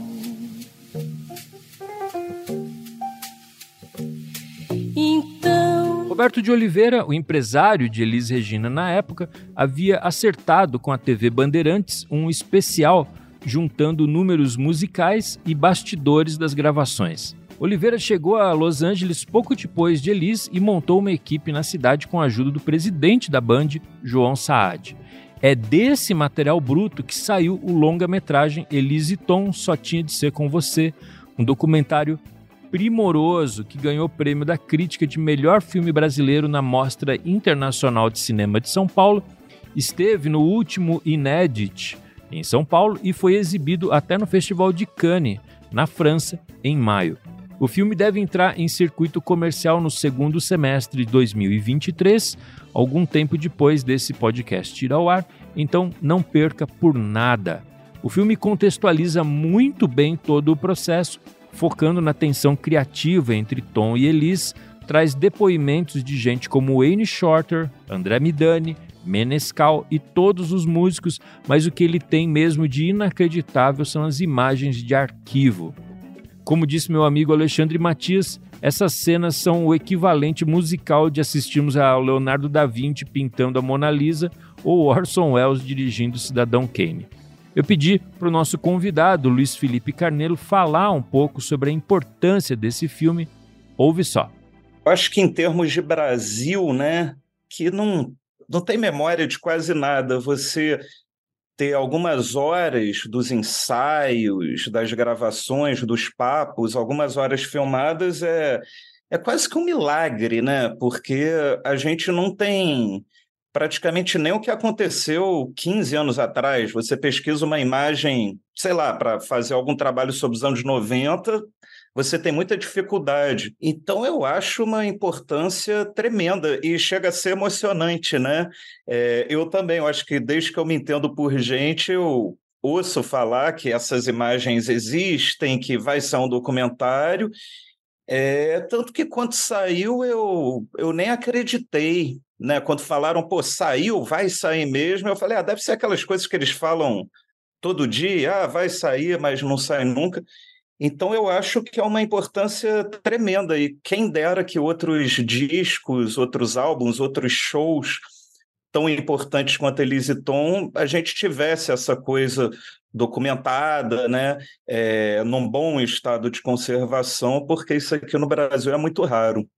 Então, Roberto de Oliveira, o empresário de Elis Regina na época, havia acertado com a TV Bandeirantes um especial juntando números musicais e bastidores das gravações. Oliveira chegou a Los Angeles pouco depois de Elis e montou uma equipe na cidade com a ajuda do presidente da Band, João Saad. É desse material bruto que saiu o longa-metragem Elise e Tom, Só Tinha de Ser Com Você, um documentário primoroso que ganhou o prêmio da crítica de melhor filme brasileiro na Mostra Internacional de Cinema de São Paulo, esteve no último Inédit em São Paulo e foi exibido até no Festival de Cannes, na França, em maio. O filme deve entrar em circuito comercial no segundo semestre de 2023, algum tempo depois desse podcast ir ao ar, então não perca por nada. O filme contextualiza muito bem todo o processo, focando na tensão criativa entre Tom e Elis, traz depoimentos de gente como Wayne Shorter, André Midani, Menescal e todos os músicos, mas o que ele tem mesmo de inacreditável são as imagens de arquivo. Como disse meu amigo Alexandre Matias, essas cenas são o equivalente musical de assistirmos a Leonardo da Vinci pintando a Mona Lisa ou Orson Welles dirigindo Cidadão Kane. Eu pedi para o nosso convidado, Luiz Felipe Carnello, falar um pouco sobre a importância desse filme. Ouve só. Eu acho que em termos de Brasil, né, que não tem memória de quase nada. Você ter algumas horas dos ensaios, das gravações, dos papos, algumas horas filmadas é quase que um milagre, né? Porque a gente não tem praticamente nem o que aconteceu 15 anos atrás. Você pesquisa uma imagem, sei lá, para fazer algum trabalho sobre os anos 90, você tem muita dificuldade. Então, eu acho uma importância tremenda e chega a ser emocionante, né? Eu também, eu acho que desde que eu me entendo por gente, eu ouço falar que essas imagens existem, que vai ser um documentário, tanto que quando saiu eu nem acreditei. né? Quando falaram, pô, saiu, vai sair mesmo, eu falei, deve ser aquelas coisas que eles falam todo dia, vai sair, mas não sai nunca. Então eu acho que é uma importância tremenda, e quem dera que outros discos, outros álbuns, outros shows tão importantes quanto Elis e Tom, a gente tivesse essa coisa documentada, né, num bom estado de conservação, porque isso aqui no Brasil é muito raro.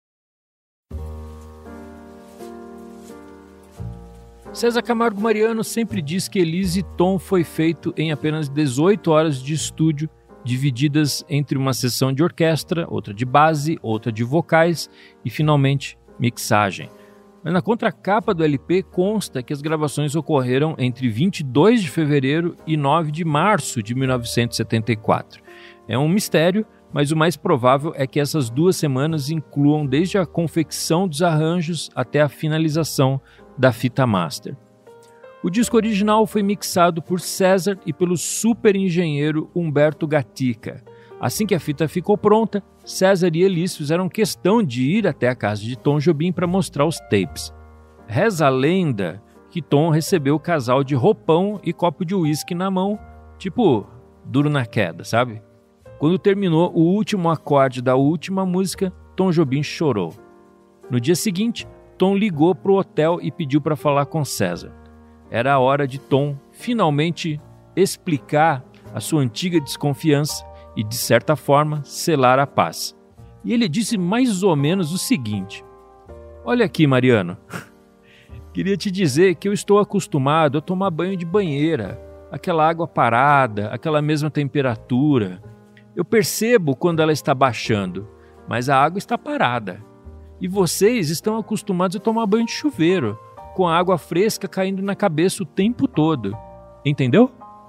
César Camargo Mariano sempre diz que Elis e Tom foi feito em apenas 18 horas de estúdio, divididas entre uma sessão de orquestra, outra de base, outra de vocais e, finalmente, mixagem. Mas na contracapa do LP consta que as gravações ocorreram entre 22 de fevereiro e 9 de março de 1974. É um mistério, mas o mais provável é que essas 2 semanas incluam desde a confecção dos arranjos até a finalização da fita master. O disco original foi mixado por César e pelo super engenheiro Humberto Gatica. Assim que a fita ficou pronta, César e Elis fizeram questão de ir até a casa de Tom Jobim para mostrar os tapes. Reza a lenda que Tom recebeu o casal de roupão e copo de uísque na mão, tipo, duro na queda, sabe? Quando terminou o último acorde da última música, Tom Jobim chorou. No dia seguinte, Tom ligou para o hotel e pediu para falar com César. Era a hora de Tom finalmente explicar a sua antiga desconfiança e, de certa forma, selar a paz. E ele disse mais ou menos o seguinte: olha aqui, Mariano, queria te dizer que eu estou acostumado a tomar banho de banheira, aquela água parada, aquela mesma temperatura. Eu percebo quando ela está baixando, mas a água está parada. E vocês estão acostumados a tomar banho de chuveiro, com a água fresca caindo na cabeça o tempo todo. Entendeu?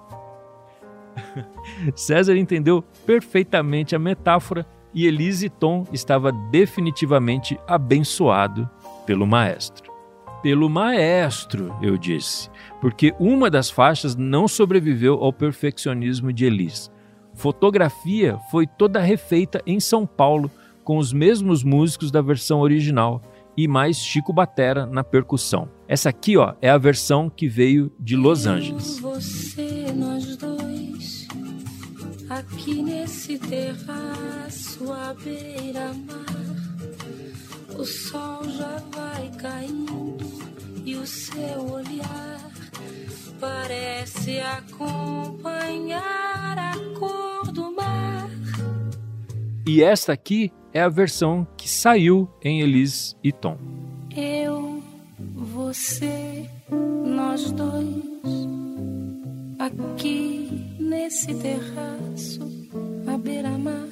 César entendeu perfeitamente a metáfora e Elis e Tom estava definitivamente abençoado pelo maestro. Pelo maestro, eu disse, porque uma das faixas não sobreviveu ao perfeccionismo de Elis. Fotografia foi toda refeita em São Paulo com os mesmos músicos da versão original e mais Chico Batera na percussão. Essa aqui, é a versão que veio de Los Angeles. Você, nós dois, aqui nesse terraço à beira-mar, o sol já vai caindo e o seu olhar parece acompanhar a cor do mar. E esta aqui é a versão que saiu em Elis e Tom. Eu, você, nós dois, aqui nesse terraço à beira-mar,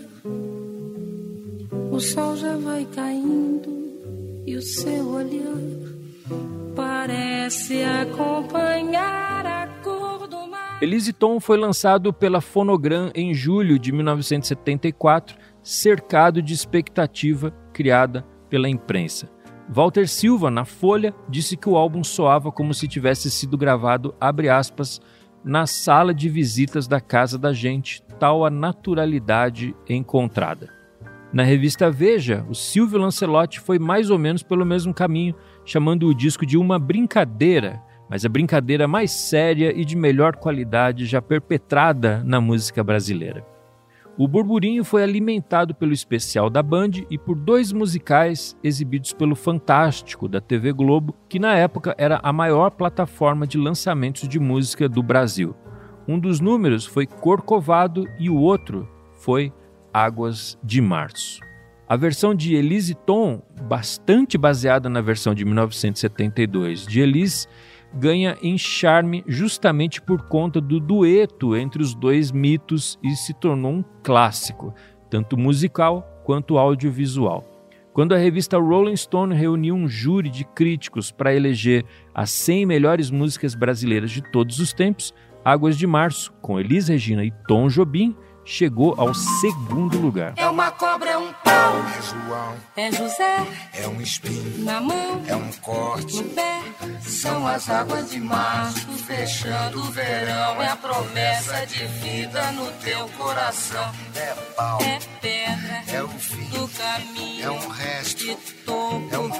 o sol já vai caindo e o seu olhar parece acompanhar a cor do mar. Elis e Tom foi lançado pela Fonogram em julho de 1974, cercado de expectativa criada pela imprensa. Walter Silva, na Folha, disse que o álbum soava como se tivesse sido gravado, abre aspas, na sala de visitas da casa da gente, tal a naturalidade encontrada. Na revista Veja, o Silvio Lancelotti foi mais ou menos pelo mesmo caminho, chamando o disco de uma brincadeira, mas a brincadeira mais séria e de melhor qualidade já perpetrada na música brasileira. O burburinho foi alimentado pelo especial da Band e por 2 musicais exibidos pelo Fantástico, da TV Globo, que na época era a maior plataforma de lançamentos de música do Brasil. Um dos números foi Corcovado e o outro foi Águas de Março. A versão de Elis e Tom, bastante baseada na versão de 1972 de Elis, ganha em charme justamente por conta do dueto entre os 2 mitos e se tornou um clássico, tanto musical quanto audiovisual. Quando a revista Rolling Stone reuniu um júri de críticos para eleger as 100 melhores músicas brasileiras de todos os tempos, Águas de Março, com Elis Regina e Tom Jobim, chegou ao 2º lugar. É uma cobra, é um pau, É João, é José, é um espinho, na mão, é um corte. no pé. São as águas de março, fechando o verão. É a promessa de vida no teu coração. É pau, É pedra é o fim, do caminho é um resto, de topo. é um pouco.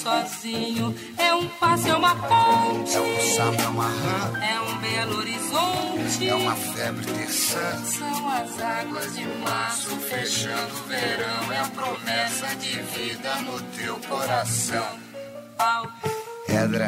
sozinho. É um passe, é uma ponte. É um sapo, é uma rã. É um belo horizonte. É uma febre terçã. São as águas de março fechando o verão. É a promessa de vida no teu coração. Pau, Pedra.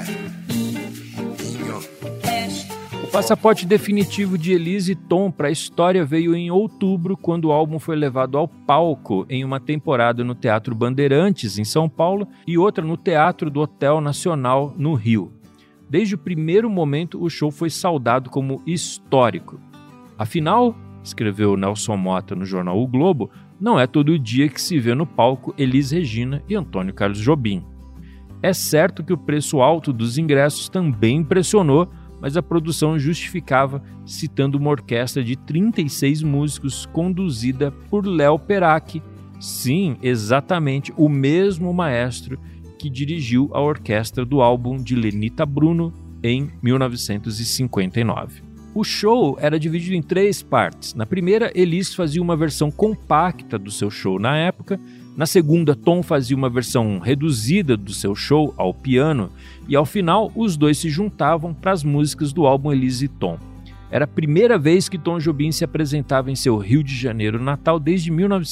O passaporte definitivo de Elis e Tom para a história veio em outubro, quando o álbum foi levado ao palco em uma temporada no Teatro Bandeirantes, em São Paulo, e outra no Teatro do Hotel Nacional, no Rio. Desde o primeiro momento, o show foi saudado como histórico. Afinal, escreveu Nelson Motta no jornal O Globo, não é todo dia que se vê no palco Elis Regina e Antônio Carlos Jobim. É certo que o preço alto dos ingressos também impressionou, mas a produção justificava citando uma orquestra de 36 músicos conduzida por Léo Perotti. Sim, exatamente o mesmo maestro que dirigiu a orquestra do álbum de Lenita Bruno em 1959. O show era dividido em 3 partes. Na primeira, Elis fazia uma versão compacta do seu show na época. Na segunda, Tom fazia uma versão reduzida do seu show ao piano. E ao final, os dois se juntavam para as músicas do álbum Elis e Tom. Era a primeira vez que Tom Jobim se apresentava em seu Rio de Janeiro natal desde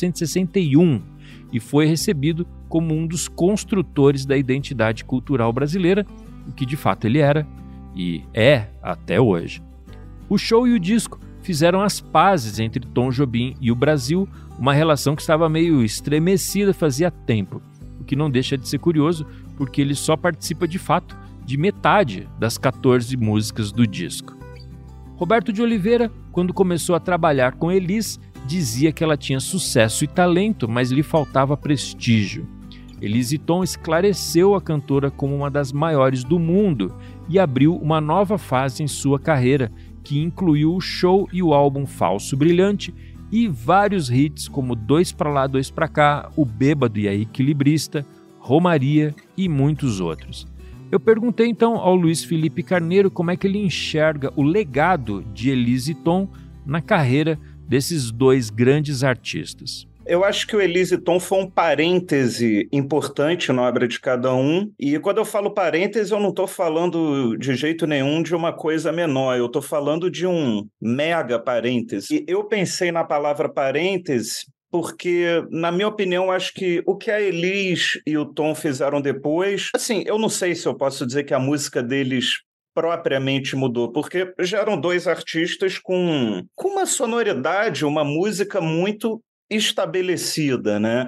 1961 e foi recebido como um dos construtores da identidade cultural brasileira, o que de fato ele era e é até hoje. O show e o disco fizeram as pazes entre Tom Jobim e o Brasil, uma relação que estava meio estremecida fazia tempo, o que não deixa de ser curioso, porque ele só participa de fato de metade das 14 músicas do disco. Roberto de Oliveira, quando começou a trabalhar com Elis, dizia que ela tinha sucesso e talento, mas lhe faltava prestígio. Elis e Tom esclareceu a cantora como uma das maiores do mundo e abriu uma nova fase em sua carreira, que incluiu o show e o álbum Falso Brilhante e vários hits como Dois Pra Lá, Dois Pra Cá, O Bêbado e a Equilibrista, Romaria e muitos outros. Eu perguntei então ao Luiz Felipe Carneiro como é que ele enxerga o legado de Elis e Tom na carreira desses dois grandes artistas. Eu acho que o Elis e Tom foi um parêntese importante na obra de cada um. E quando eu falo parêntese, eu não estou falando de jeito nenhum de uma coisa menor. Eu estou falando de um mega parêntese. E eu pensei na palavra parêntese porque, na minha opinião, acho que o que a Elis e o Tom fizeram depois... Assim, eu não sei se eu posso dizer que a música deles propriamente mudou, porque já eram dois artistas com uma sonoridade, uma música muito estabelecida, né?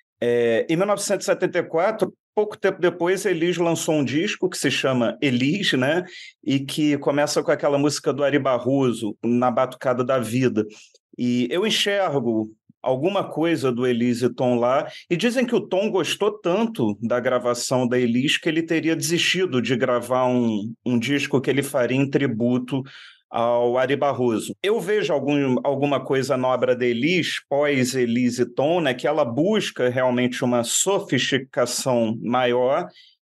Em 1974, pouco tempo depois, Elis lançou um disco que se chama Elis, né? E que começa com aquela música do Ari Barroso, Na Batucada da Vida. E eu enxergo alguma coisa do Elis e Tom lá, e dizem que o Tom gostou tanto da gravação da Elis que ele teria desistido de gravar um disco que ele faria em tributo ao Ari Barroso. Eu vejo alguma coisa na obra da Elis, pós-Elis e Tom, né, que ela busca realmente uma sofisticação maior,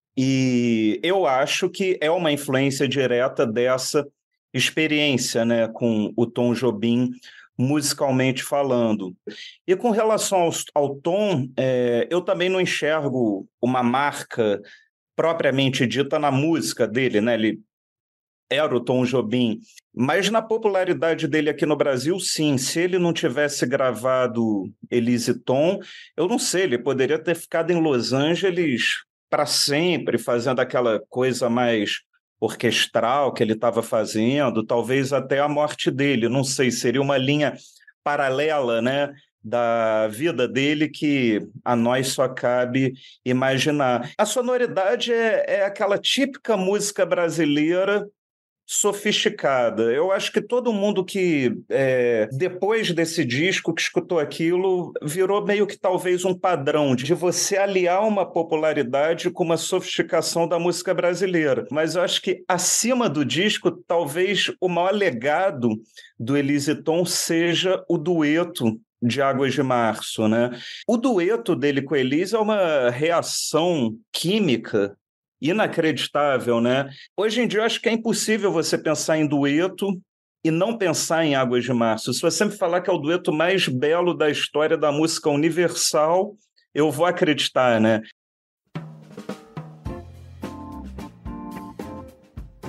e eu acho que é uma influência direta dessa experiência, né, com o Tom Jobim, musicalmente falando. E com relação ao Tom, eu também não enxergo uma marca propriamente dita na música dele, né? Ele era o Tom Jobim, mas na popularidade dele aqui no Brasil, sim. Se ele não tivesse gravado Elis e Tom, eu não sei, ele poderia ter ficado em Los Angeles para sempre, fazendo aquela coisa mais orquestral que ele estava fazendo, talvez até a morte dele, não sei, seria uma linha paralela, né, da vida dele que a nós só cabe imaginar. A sonoridade é aquela típica música brasileira sofisticada. Eu acho que todo mundo que, depois desse disco, que escutou aquilo, virou meio que talvez um padrão de você aliar uma popularidade com uma sofisticação da música brasileira. Mas eu acho que, acima do disco, talvez o maior legado do Elis e Tom seja o dueto de Águas de Março, né? O dueto dele com a Elis é uma reação química inacreditável, né? Hoje em dia, eu acho que é impossível você pensar em dueto e não pensar em Águas de Março. Se você me falar que é o dueto mais belo da história da música universal, eu vou acreditar, né?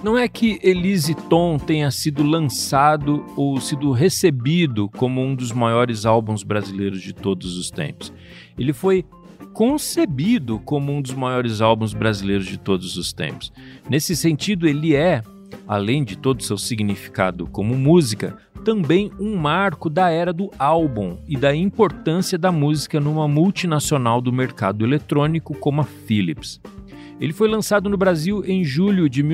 Não é que Elis e Tom tenha sido lançado ou sido recebido como um dos maiores álbuns brasileiros de todos os tempos. Ele foi concebido como um dos maiores álbuns brasileiros de todos os tempos. Nesse sentido, ele é, além de todo o seu significado como música, também um marco da era do álbum e da importância da música numa multinacional do mercado eletrônico como a Philips. Ele foi lançado no Brasil em julho de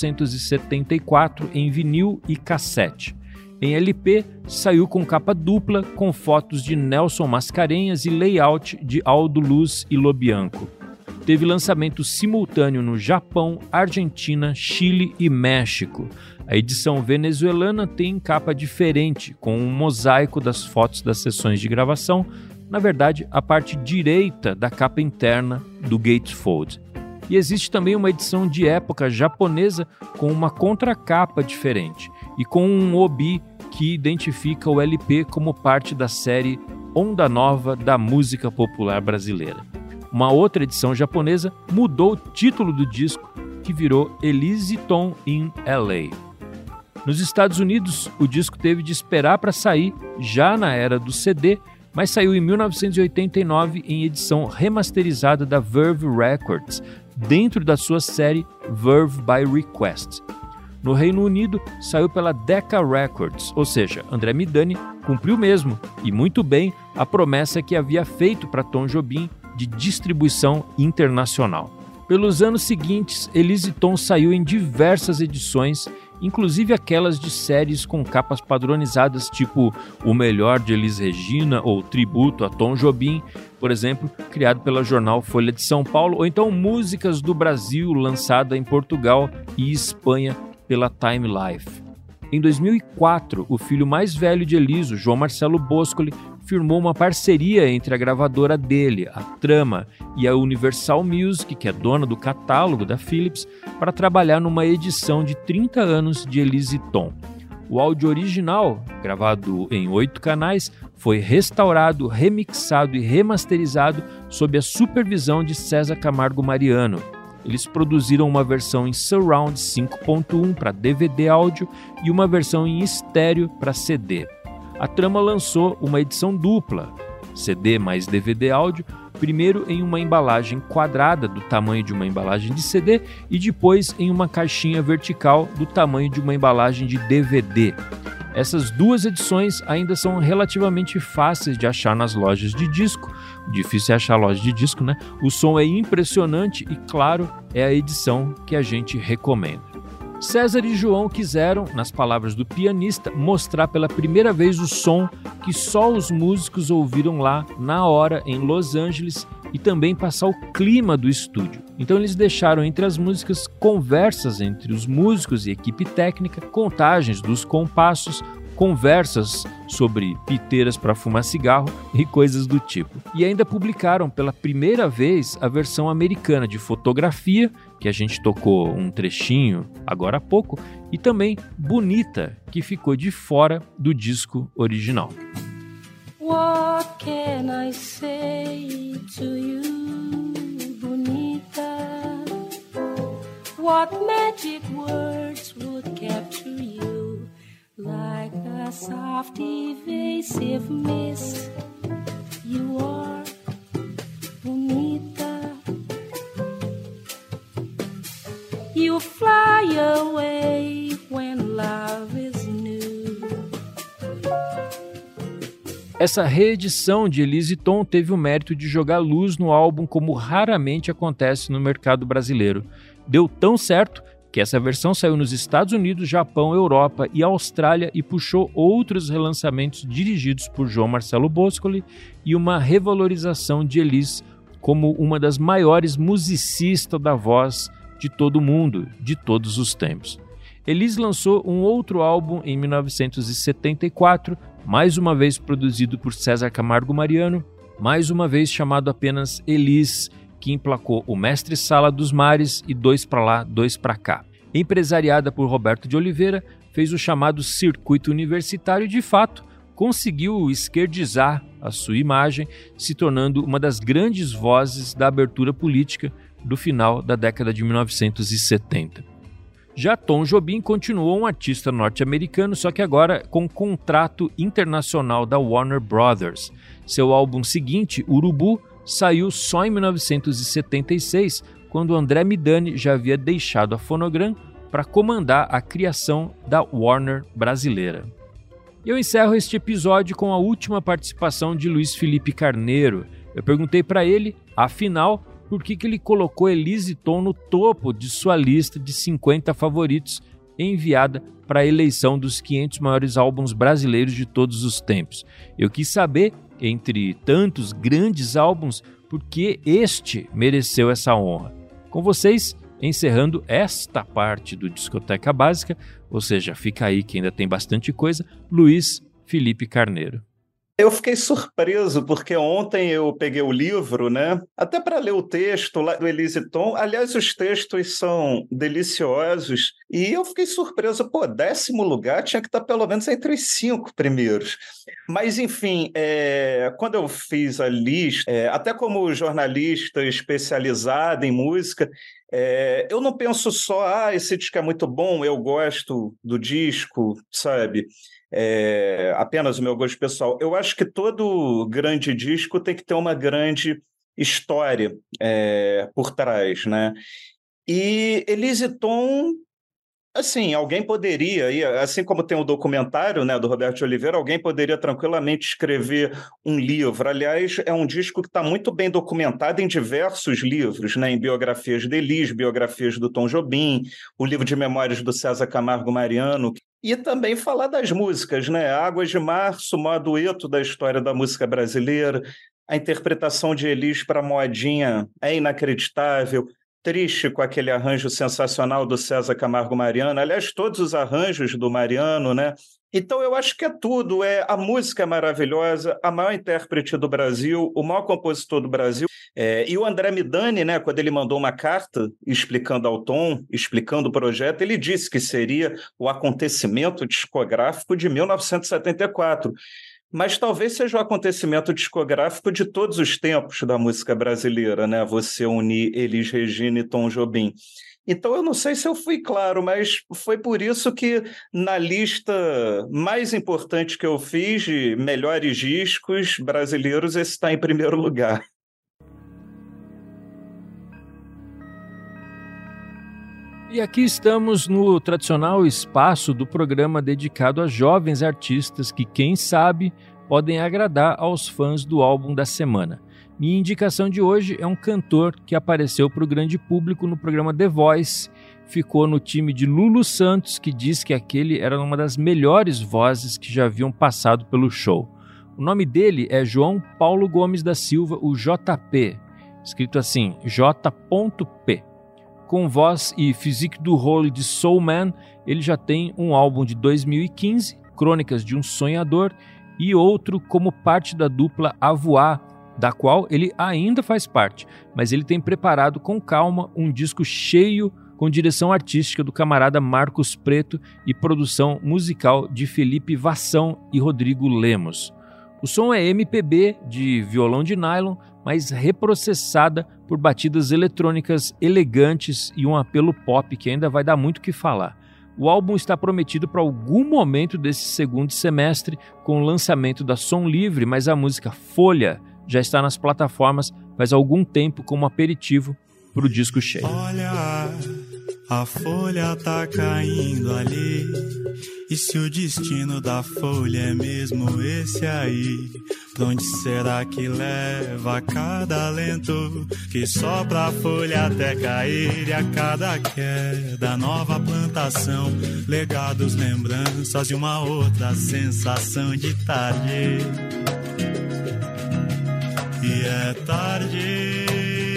1974 em vinil e cassete. Em LP, saiu com capa dupla com fotos de Nelson Mascarenhas e layout de Aldo Luz e Lobianco. Teve lançamento simultâneo no Japão, Argentina, Chile e México. A edição venezuelana tem capa diferente, com um mosaico das fotos das sessões de gravação, na verdade, a parte direita da capa interna do Gatefold. E existe também uma edição de época japonesa com uma contracapa diferente e com um obi que identifica o LP como parte da série Onda Nova da música popular brasileira. Uma outra edição japonesa mudou o título do disco, que virou Elis e Tom in LA. Nos Estados Unidos, o disco teve de esperar para sair já na era do CD, mas saiu em 1989 em edição remasterizada da Verve Records, dentro da sua série Verve by Request. No Reino Unido, saiu pela Decca Records, ou seja, André Midani cumpriu mesmo, e muito bem, a promessa que havia feito para Tom Jobim de distribuição internacional. Pelos anos seguintes, Elis e Tom saiu em diversas edições, inclusive aquelas de séries com capas padronizadas, tipo O Melhor de Elis Regina ou Tributo a Tom Jobim, por exemplo, criado pela jornal Folha de São Paulo, ou então Músicas do Brasil, lançada em Portugal e Espanha pela Time Life. Em 2004, o filho mais velho de Elis, o João Marcelo Boscoli, firmou uma parceria entre a gravadora dele, a Trama, e a Universal Music, que é dona do catálogo da Philips, para trabalhar numa edição de 30 anos de Elis e Tom. O áudio original, gravado em 8 canais, foi restaurado, remixado e remasterizado sob a supervisão de César Camargo Mariano. Eles produziram uma versão em Surround 5.1 para DVD áudio e uma versão em estéreo para CD. A Trama lançou uma edição dupla, CD mais DVD áudio, primeiro em uma embalagem quadrada do tamanho de uma embalagem de CD e depois em uma caixinha vertical do tamanho de uma embalagem de DVD. Essas duas edições ainda são relativamente fáceis de achar nas lojas de disco. Difícil é achar loja de disco, né? O som é impressionante e, claro, é a edição que a gente recomenda. César e João quiseram, nas palavras do pianista, mostrar pela primeira vez o som que só os músicos ouviram lá na hora em Los Angeles e também passar o clima do estúdio. Então eles deixaram entre as músicas conversas entre os músicos e equipe técnica, contagens dos compassos, conversas sobre piteiras para fumar cigarro e coisas do tipo. E ainda publicaram pela primeira vez a versão americana de Fotografia, que a gente tocou um trechinho agora há pouco, e também Bonita, que ficou de fora do disco original. What can I say to you, Bonita? What magic words would capture you like a soft evasive mist? You are bonita. You fly away when love is new. Essa reedição de Elis e Tom teve o mérito de jogar luz no álbum como raramente acontece no mercado brasileiro. Deu tão certo que essa versão saiu nos Estados Unidos, Japão, Europa e Austrália e puxou outros relançamentos dirigidos por João Marcelo Boscoli e uma revalorização de Elis como uma das maiores musicistas da voz de todo mundo, de todos os tempos. Elis lançou um outro álbum em 1974, mais uma vez produzido por César Camargo Mariano, mais uma vez chamado apenas Elis, que emplacou O Mestre Sala dos Mares e Dois Pra Lá, Dois Pra Cá. Empresariada por Roberto de Oliveira, fez o chamado circuito universitário e, de fato, conseguiu esquerdizar a sua imagem, se tornando uma das grandes vozes da abertura política do final da década de 1970. Já Tom Jobim continuou um artista norte-americano, só que agora com contrato internacional da Warner Brothers. Seu álbum seguinte, Urubu, saiu só em 1976, quando André Midani já havia deixado a Fonogram para comandar a criação da Warner brasileira. Eu encerro este episódio com a última participação de Luiz Felipe Carneiro. Eu perguntei para ele, afinal, por que ele colocou Elise Tom no topo de sua lista de 50 favoritos enviada para a eleição dos 500 maiores álbuns brasileiros de todos os tempos. Eu quis saber, entre tantos grandes álbuns, por que este mereceu essa honra. Com vocês, encerrando esta parte do Discoteca Básica, ou seja, fica aí que ainda tem bastante coisa, Luiz Felipe Carneiro. Eu fiquei surpreso, porque ontem eu peguei o livro, né? Até para ler o texto lá do Elise Tom. Aliás, os textos são deliciosos. E eu fiquei surpreso. 10º lugar tinha que estar pelo menos entre os 5 primeiros. Mas, enfim, quando eu fiz a lista, até como jornalista especializado em música, eu não penso só, esse disco é muito bom, eu gosto do disco, sabe? Apenas o meu gosto pessoal. Eu acho que todo grande disco tem que ter uma grande história por trás, né? E Elise Tom, assim, alguém poderia, assim como tem o documentário, né, do Roberto de Oliveira, alguém poderia tranquilamente escrever um livro. Aliás, é um disco que está muito bem documentado em diversos livros, né, em biografias de Elis, biografias do Tom Jobim, o livro de memórias do César Camargo Mariano, e também falar das músicas, né? Águas de Março, o maior dueto da história da música brasileira, a interpretação de Elis para Modinha é inacreditável, Triste com aquele arranjo sensacional do César Camargo Mariano, aliás, todos os arranjos do Mariano, né? Então eu acho que é tudo, a música é maravilhosa, a maior intérprete do Brasil, o maior compositor do Brasil, e o André Midani, né, quando ele mandou uma carta explicando ao Tom, explicando o projeto, ele disse que seria o acontecimento discográfico de 1974, mas talvez seja o acontecimento discográfico de todos os tempos da música brasileira, né? Você unir Elis Regina e Tom Jobim. Então, eu não sei se eu fui claro, mas foi por isso que na lista mais importante que eu fiz de melhores discos brasileiros, esse está em primeiro lugar. E aqui estamos no tradicional espaço do programa dedicado a jovens artistas que, quem sabe, podem agradar aos fãs do álbum da semana. Minha indicação de hoje é um cantor que apareceu para o grande público no programa The Voice, ficou no time de Lulu Santos, que diz que aquele era uma das melhores vozes que já haviam passado pelo show. O nome dele é João Paulo Gomes da Silva, o JP, escrito assim, J.P. Com voz e physique do role de Soul Man, ele já tem um álbum de 2015, Crônicas de um Sonhador, e outro como parte da dupla Avoar, da qual ele ainda faz parte, mas ele tem preparado com calma um disco cheio com direção artística do camarada Marcos Preto e produção musical de Felipe Vassão e Rodrigo Lemos. O som é MPB de violão de nylon, mas reprocessada por batidas eletrônicas elegantes e um apelo pop que ainda vai dar muito o que falar. O álbum está prometido para algum momento desse segundo semestre com o lançamento da Som Livre, mas a música Folha já está nas plataformas faz algum tempo como aperitivo para o disco cheio. Olha, a folha tá caindo ali, e se o destino da folha é mesmo esse aí, pra onde será que leva cada alento que sopra a folha até cair, e a cada queda nova plantação, legados, lembranças e uma outra sensação de tarde. E é tarde.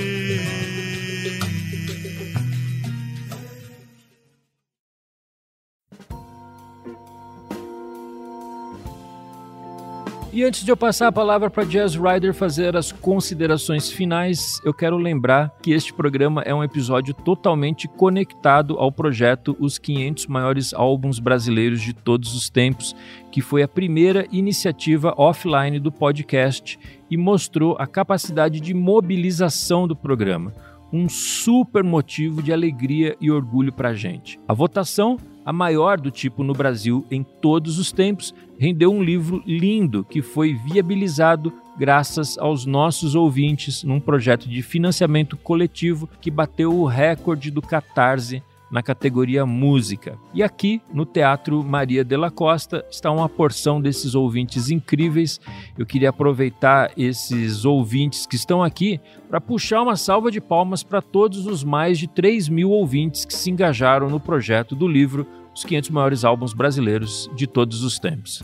E antes de eu passar a palavra para Jazz Rider fazer as considerações finais, eu quero lembrar que este programa é um episódio totalmente conectado ao projeto Os 500 Maiores Álbuns Brasileiros de Todos os Tempos, que foi a primeira iniciativa offline do podcast e mostrou a capacidade de mobilização do programa. um super motivo de alegria e orgulho para a gente. A votação, a maior do tipo no Brasil em todos os tempos, rendeu um livro lindo que foi viabilizado graças aos nossos ouvintes num projeto de financiamento coletivo que bateu o recorde do Catarse na categoria Música. E aqui, no Teatro Maria de la Costa, está uma porção desses ouvintes incríveis. Eu queria aproveitar esses ouvintes que estão aqui para puxar uma salva de palmas para todos os mais de 3.000 ouvintes que se engajaram no projeto do livro Os 500 Maiores Álbuns Brasileiros de Todos os Tempos.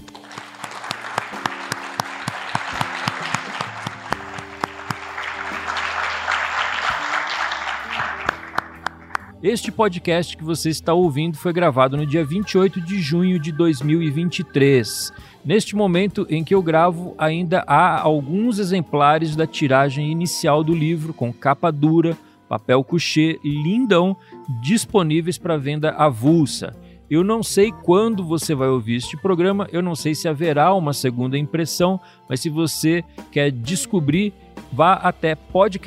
Este podcast que você está ouvindo foi gravado no dia 28 de junho de 2023. Neste momento em que eu gravo, ainda há alguns exemplares da tiragem inicial do livro, com capa dura, papel couché lindão, disponíveis para venda avulsa. Eu não sei quando você vai ouvir este programa, eu não sei se haverá uma segunda impressão, mas se você quer descobrir, vá até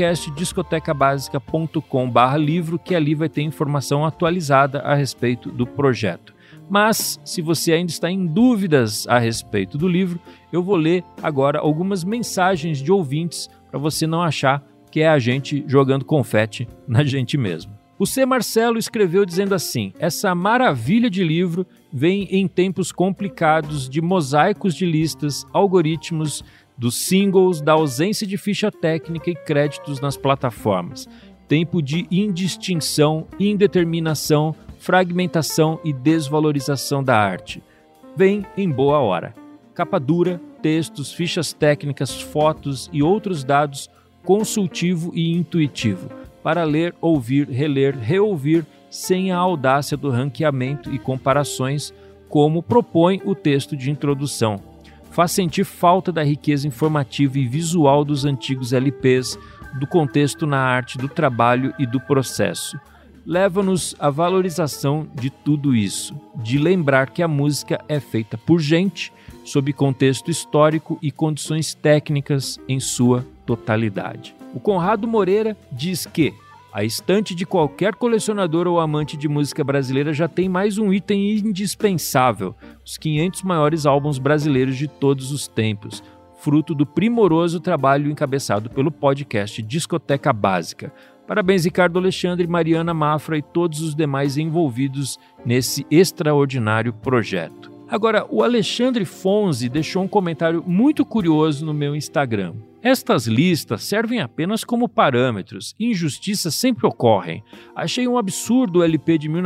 podcastdiscotecabasica.com/livro, que ali vai ter informação atualizada a respeito do projeto. Mas, se você ainda está em dúvidas a respeito do livro, eu vou ler agora algumas mensagens de ouvintes para você não achar que é a gente jogando confete na gente mesmo. O C. Marcelo escreveu dizendo assim: essa maravilha de livro vem em tempos complicados de mosaicos de listas, algoritmos, dos singles, da ausência de ficha técnica e créditos nas plataformas. Tempo de indistinção, indeterminação, fragmentação e desvalorização da arte. Vem em boa hora. Capa dura, textos, fichas técnicas, fotos e outros dados, consultivo e intuitivo, para ler, ouvir, reler, reouvir, sem a audácia do ranqueamento e comparações, como propõe o texto de introdução. Faz sentir falta da riqueza informativa e visual dos antigos LPs, do contexto na arte, do trabalho e do processo. Leva-nos à valorização de tudo isso, de lembrar que a música é feita por gente, sob contexto histórico e condições técnicas em sua totalidade. O Conrado Moreira diz que a estante de qualquer colecionador ou amante de música brasileira já tem mais um item indispensável: os 500 maiores álbuns brasileiros de todos os tempos, fruto do primoroso trabalho encabeçado pelo podcast Discoteca Básica. Parabéns, Ricardo Alexandre, Mariana Mafra e todos os demais envolvidos nesse extraordinário projeto. Agora, o Alexandre Fonzi deixou um comentário muito curioso no meu Instagram. Estas listas servem apenas como parâmetros, e injustiças sempre ocorrem. Achei um absurdo o LP de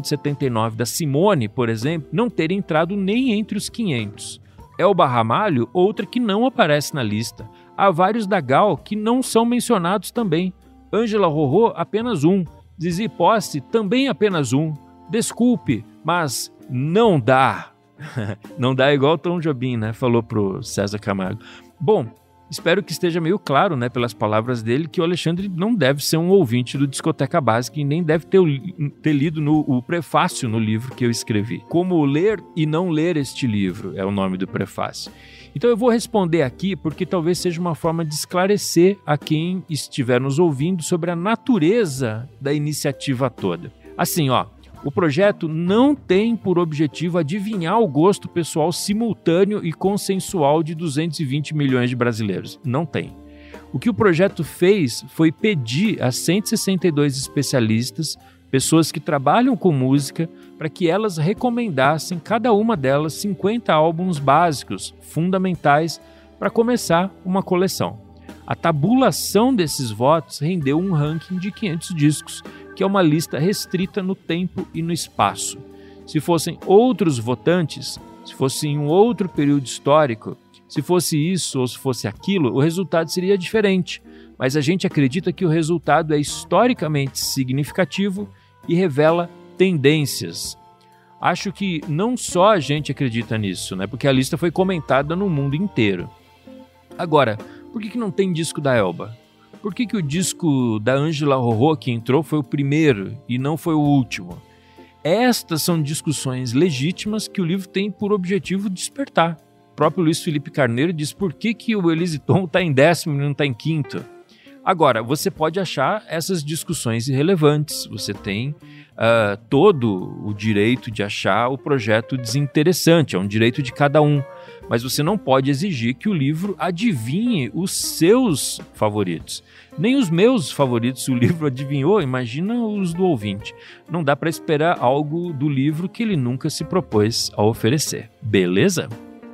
1979 da Simone, por exemplo, não ter entrado nem entre os 500. Elba Ramalho, outra que não aparece na lista. Há vários da Gal que não são mencionados também. Ângela Rorô, apenas um. Zizi Posse, também apenas um. Desculpe, mas não dá. Não dá igual o Tom Jobim, né? Falou pro César Camargo. Bom, espero que esteja meio claro, né, pelas palavras dele, que o Alexandre não deve ser um ouvinte do Discoteca Básica e nem deve ter lido o prefácio no livro que eu escrevi. Como ler e não ler este livro é o nome do prefácio. Então eu vou responder aqui porque talvez seja uma forma de esclarecer a quem estiver nos ouvindo sobre a natureza da iniciativa toda. Assim, o projeto não tem por objetivo adivinhar o gosto pessoal simultâneo e consensual de 220 milhões de brasileiros. Não tem. O que o projeto fez foi pedir a 162 especialistas, pessoas que trabalham com música, para que elas recomendassem, cada uma delas, 50 álbuns básicos, fundamentais, para começar uma coleção. A tabulação desses votos rendeu um ranking de 500 discos, que é uma lista restrita no tempo e no espaço. Se fossem outros votantes, se fosse em um outro período histórico, se fosse isso ou se fosse aquilo, o resultado seria diferente. Mas a gente acredita que o resultado é historicamente significativo e revela tendências. Acho que não só a gente acredita nisso, né? Porque a lista foi comentada no mundo inteiro. Agora, por que não tem disco da Elba? Por que o disco da Ângela Rorô que entrou foi o primeiro e não foi o último? Estas são discussões legítimas que o livro tem por objetivo despertar. O próprio Luiz Felipe Carneiro diz por que o Elise Tom está em 10º e não está em 5º. Agora, você pode achar essas discussões irrelevantes, você tem todo o direito de achar o projeto desinteressante, é um direito de cada um, mas você não pode exigir que o livro adivinhe os seus favoritos. Nem os meus favoritos o livro adivinhou, imagina os do ouvinte. Não dá para esperar algo do livro que ele nunca se propôs a oferecer, beleza?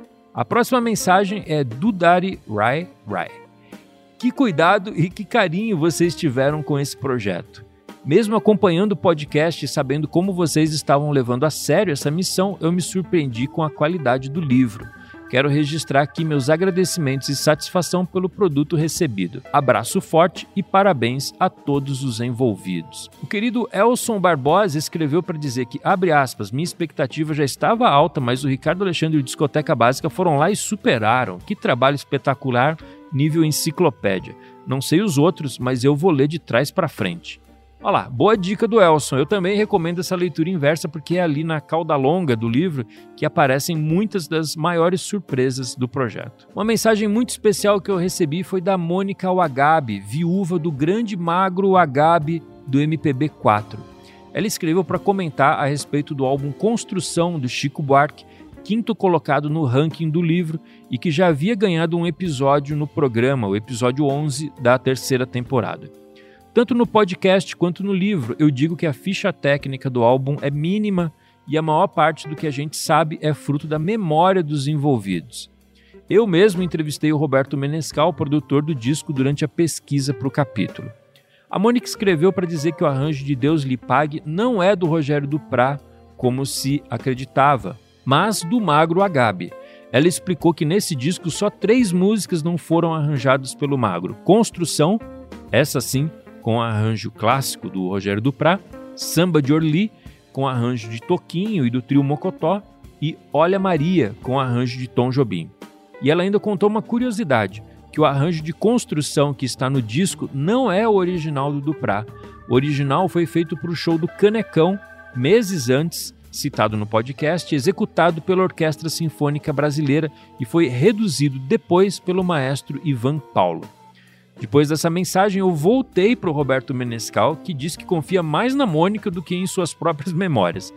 A próxima mensagem é do Dari Rai Rai. Que cuidado e que carinho vocês tiveram com esse projeto. Mesmo acompanhando o podcast e sabendo como vocês estavam levando a sério essa missão, eu me surpreendi com a qualidade do livro. Quero registrar aqui meus agradecimentos e satisfação pelo produto recebido. Abraço forte e parabéns a todos os envolvidos. O querido Elson Barbosa escreveu para dizer que, abre aspas, minha expectativa já estava alta, mas o Ricardo Alexandre e o Discoteca Básica foram lá e superaram. Que trabalho espetacular, nível enciclopédia. Não sei os outros, mas eu vou ler de trás para frente. Olha lá, boa dica do Elson. Eu também recomendo essa leitura inversa porque é ali na cauda longa do livro que aparecem muitas das maiores surpresas do projeto. Uma mensagem muito especial que eu recebi foi da Mônica Wagabe, viúva do grande magro Wagabe do MPB4. Ela escreveu para comentar a respeito do álbum Construção, do Chico Buarque, quinto colocado no ranking do livro e que já havia ganhado um episódio no programa, o episódio 11 da terceira temporada. Tanto no podcast quanto no livro, eu digo que a ficha técnica do álbum é mínima e a maior parte do que a gente sabe é fruto da memória dos envolvidos. Eu mesmo entrevistei o Roberto Menescal, produtor do disco, durante a pesquisa para o capítulo. A Mônica escreveu para dizer que o arranjo de Deus lhe pague não é do Rogério Duprat, como se acreditava, mas do magro Wagabe. Ela explicou que nesse disco só 3 músicas não foram arranjadas pelo magro. Construção, essa sim, com arranjo clássico do Rogério Duprat, Samba de Orly, com arranjo de Toquinho e do trio Mocotó, e Olha Maria, com arranjo de Tom Jobim. E ela ainda contou uma curiosidade, que o arranjo de Construção que está no disco não é o original do Duprat. O original foi feito para o show do Canecão, meses antes, citado no podcast, executado pela Orquestra Sinfônica Brasileira e foi reduzido depois pelo maestro Ivan Paulo. Depois dessa mensagem, eu voltei para o Roberto Menescal, que diz que confia mais na Mônica do que em suas próprias memórias.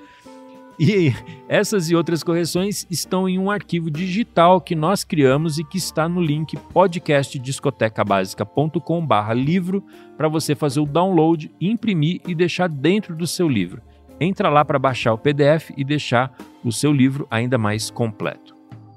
E essas e outras correções estão em um arquivo digital que nós criamos e que está no link podcastdiscotecabasica.com/livro para você fazer o download, imprimir e deixar dentro do seu livro. Entra lá para baixar o PDF e deixar o seu livro ainda mais completo.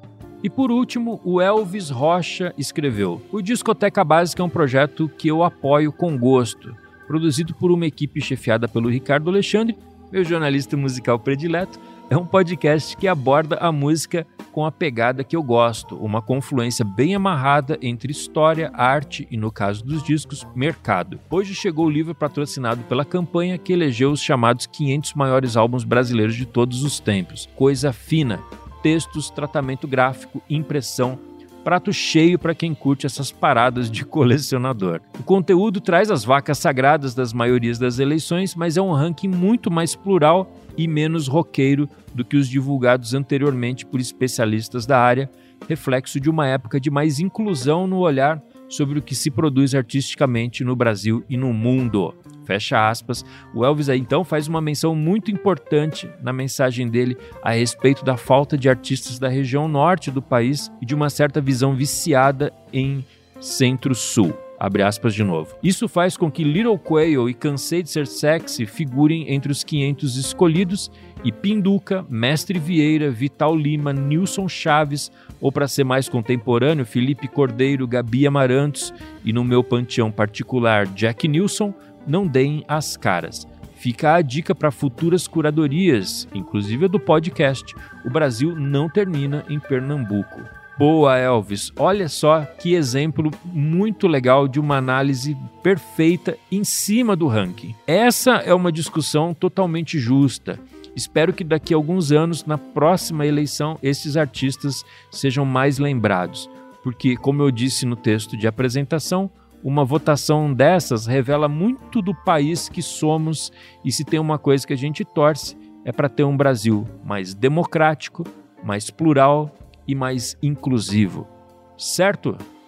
E por último, o Elvis Rocha escreveu: o Discoteca Básica é um projeto que eu apoio com gosto, produzido por uma equipe chefiada pelo Ricardo Alexandre, meu jornalista musical predileto. É um podcast que aborda a música com a pegada que eu gosto, uma confluência bem amarrada entre história, arte e, no caso dos discos, mercado. Hoje chegou o livro patrocinado pela campanha que elegeu os chamados 500 maiores álbuns brasileiros de todos os tempos. Coisa fina. Textos, tratamento gráfico, impressão, prato cheio para quem curte essas paradas de colecionador. O conteúdo traz as vacas sagradas das maiorias das eleições, mas é um ranking muito mais plural e menos roqueiro do que os divulgados anteriormente por especialistas da área, reflexo de uma época de mais inclusão no olhar sobre o que se produz artisticamente no Brasil e no mundo. Fecha aspas. O Elvis aí então faz uma menção muito importante na mensagem dele a respeito da falta de artistas da região norte do país e de uma certa visão viciada em centro-sul. Abre aspas de novo. Isso faz com que Little Quail e Cansei de Ser Sexy figurem entre os 500 escolhidos e Pinduca, Mestre Vieira, Vital Lima, Nilson Chaves ou, para ser mais contemporâneo, Felipe Cordeiro, Gabi Amarantos e, no meu panteão particular, Jack Nilsson, não deem as caras. Fica a dica para futuras curadorias, inclusive a do podcast. O Brasil não termina em Pernambuco. Boa, Elvis. Olha só que exemplo muito legal de uma análise perfeita em cima do ranking. Essa é uma discussão totalmente justa. Espero que daqui a alguns anos, na próxima eleição, esses artistas sejam mais lembrados. Porque, como eu disse no texto de apresentação, uma votação dessas revela muito do país que somos, e se tem uma coisa que a gente torce é para ter um Brasil mais democrático, mais plural e mais inclusivo. Certo?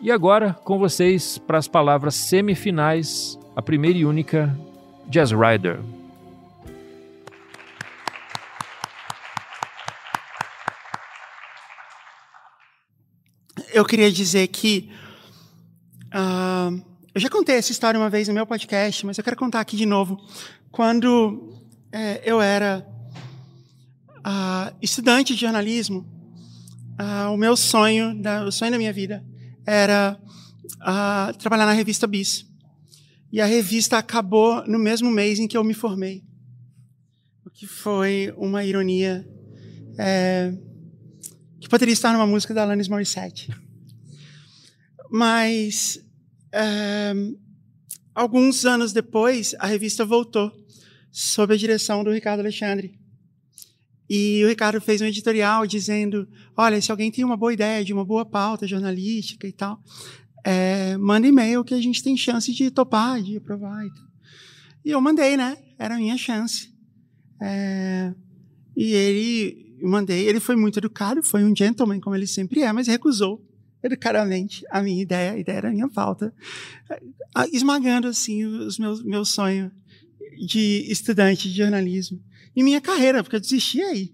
E agora, com vocês, para as palavras semifinais, a primeira e única, Jazz Rider. Eu queria dizer que eu já contei essa história uma vez no meu podcast, mas eu quero contar aqui de novo. Quando eu era estudante de jornalismo, o meu sonho, o sonho da minha vida era trabalhar na revista Bis. E a revista acabou no mesmo mês em que eu me formei. O que foi uma ironia que poderia estar numa música da Alanis Morissette. Mas, alguns anos depois, a revista voltou, sob a direção do Ricardo Alexandre. E o Ricardo fez um editorial dizendo, olha, se alguém tem uma boa ideia de uma boa pauta jornalística e tal, manda e-mail que a gente tem chance de topar, de aprovar. E eu mandei, né? Era a minha chance. E ele foi muito educado, foi um gentleman, como ele sempre é, mas recusou educadamente a minha ideia. A ideia era a minha pauta, esmagando, assim, meu sonho de estudante de jornalismo. E minha carreira, porque eu desisti aí.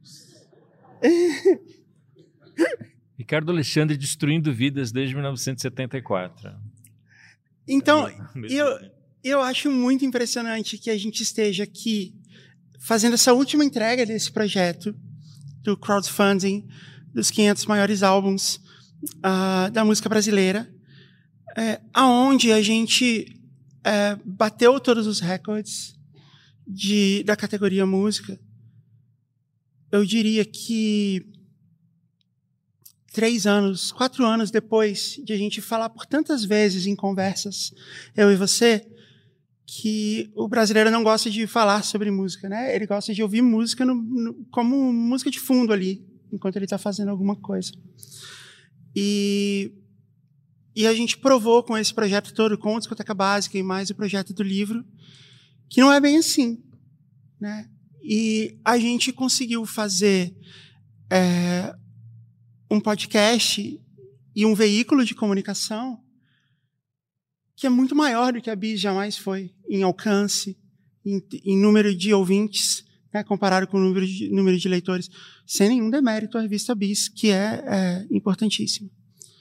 Ricardo Alexandre destruindo vidas desde 1974. Então, eu acho muito impressionante que a gente esteja aqui fazendo essa última entrega desse projeto do crowdfunding dos 500 maiores álbuns da música brasileira, aonde a gente bateu todos os recordes da categoria música. Eu diria que 4 anos depois de a gente falar por tantas vezes em conversas, eu e você, que o brasileiro não gosta de falar sobre música, né? Ele gosta de ouvir música como música de fundo ali, enquanto ele está fazendo alguma coisa. E a gente provou com esse projeto todo, com a Discoteca Básica e mais o projeto do livro, que não é bem assim, né? E a gente conseguiu fazer um podcast e um veículo de comunicação que é muito maior do que a Bis jamais foi em alcance, em número de ouvintes, né, comparado com o número de leitores, sem nenhum demérito à revista Bis, que é importantíssima.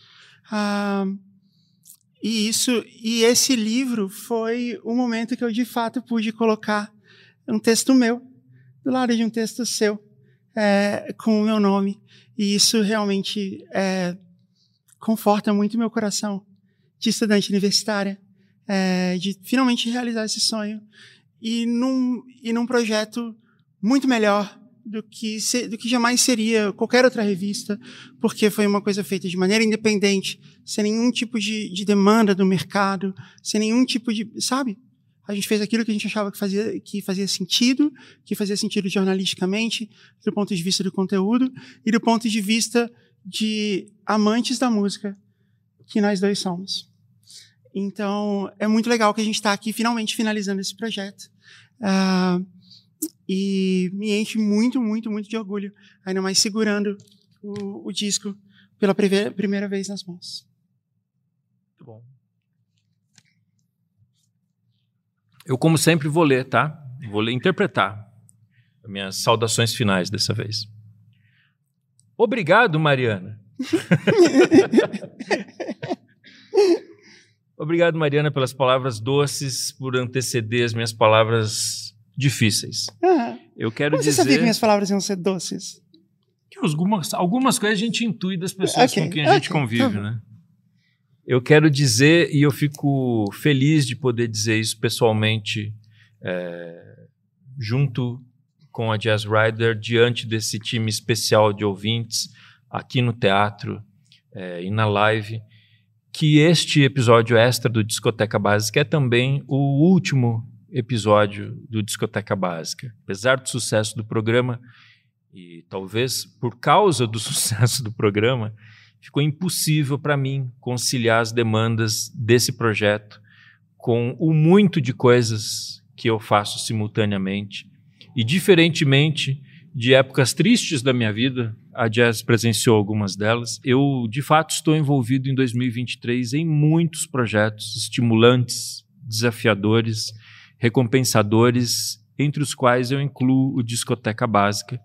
E esse livro foi o momento que eu, de fato, pude colocar um texto meu do lado de um texto seu, com o meu nome. E isso realmente conforta muito meu coração de estudante universitária, de finalmente realizar esse sonho e num projeto muito melhor do que jamais seria qualquer outra revista, porque foi uma coisa feita de maneira independente, sem nenhum tipo de demanda do mercado, sem nenhum tipo de... Sabe? A gente fez aquilo que a gente achava que fazia sentido jornalisticamente, do ponto de vista do conteúdo e do ponto de vista de amantes da música, que nós dois somos. Então, é muito legal que a gente está aqui finalmente finalizando esse projeto. E me enche muito, muito, muito de orgulho, ainda mais segurando o disco pela primeira vez nas mãos. Muito bom. Eu, como sempre, vou ler, tá? Vou interpretar as minhas saudações finais dessa vez. Obrigado, Mariana. Obrigado, Mariana, pelas palavras doces, por anteceder as minhas palavras difíceis. Eu quero Como dizer... você sabia que minhas palavras iam ser doces? Que algumas coisas a gente intui das pessoas com quem a gente convive, né? Eu quero dizer, e eu fico feliz de poder dizer isso pessoalmente, junto com a Jazz Rider, diante desse time especial de ouvintes, aqui no teatro e na live, que este episódio extra do Discoteca Básica é também o último episódio do Discoteca Básica. Apesar do sucesso do programa, e talvez por causa do sucesso do programa, ficou impossível para mim conciliar as demandas desse projeto com o muito de coisas que eu faço simultaneamente. E diferentemente de épocas tristes da minha vida. A Jazz presenciou algumas delas. Eu, de fato, estou envolvido em 2023 em muitos projetos estimulantes, desafiadores, recompensadores, entre os quais eu incluo o Discoteca Básica.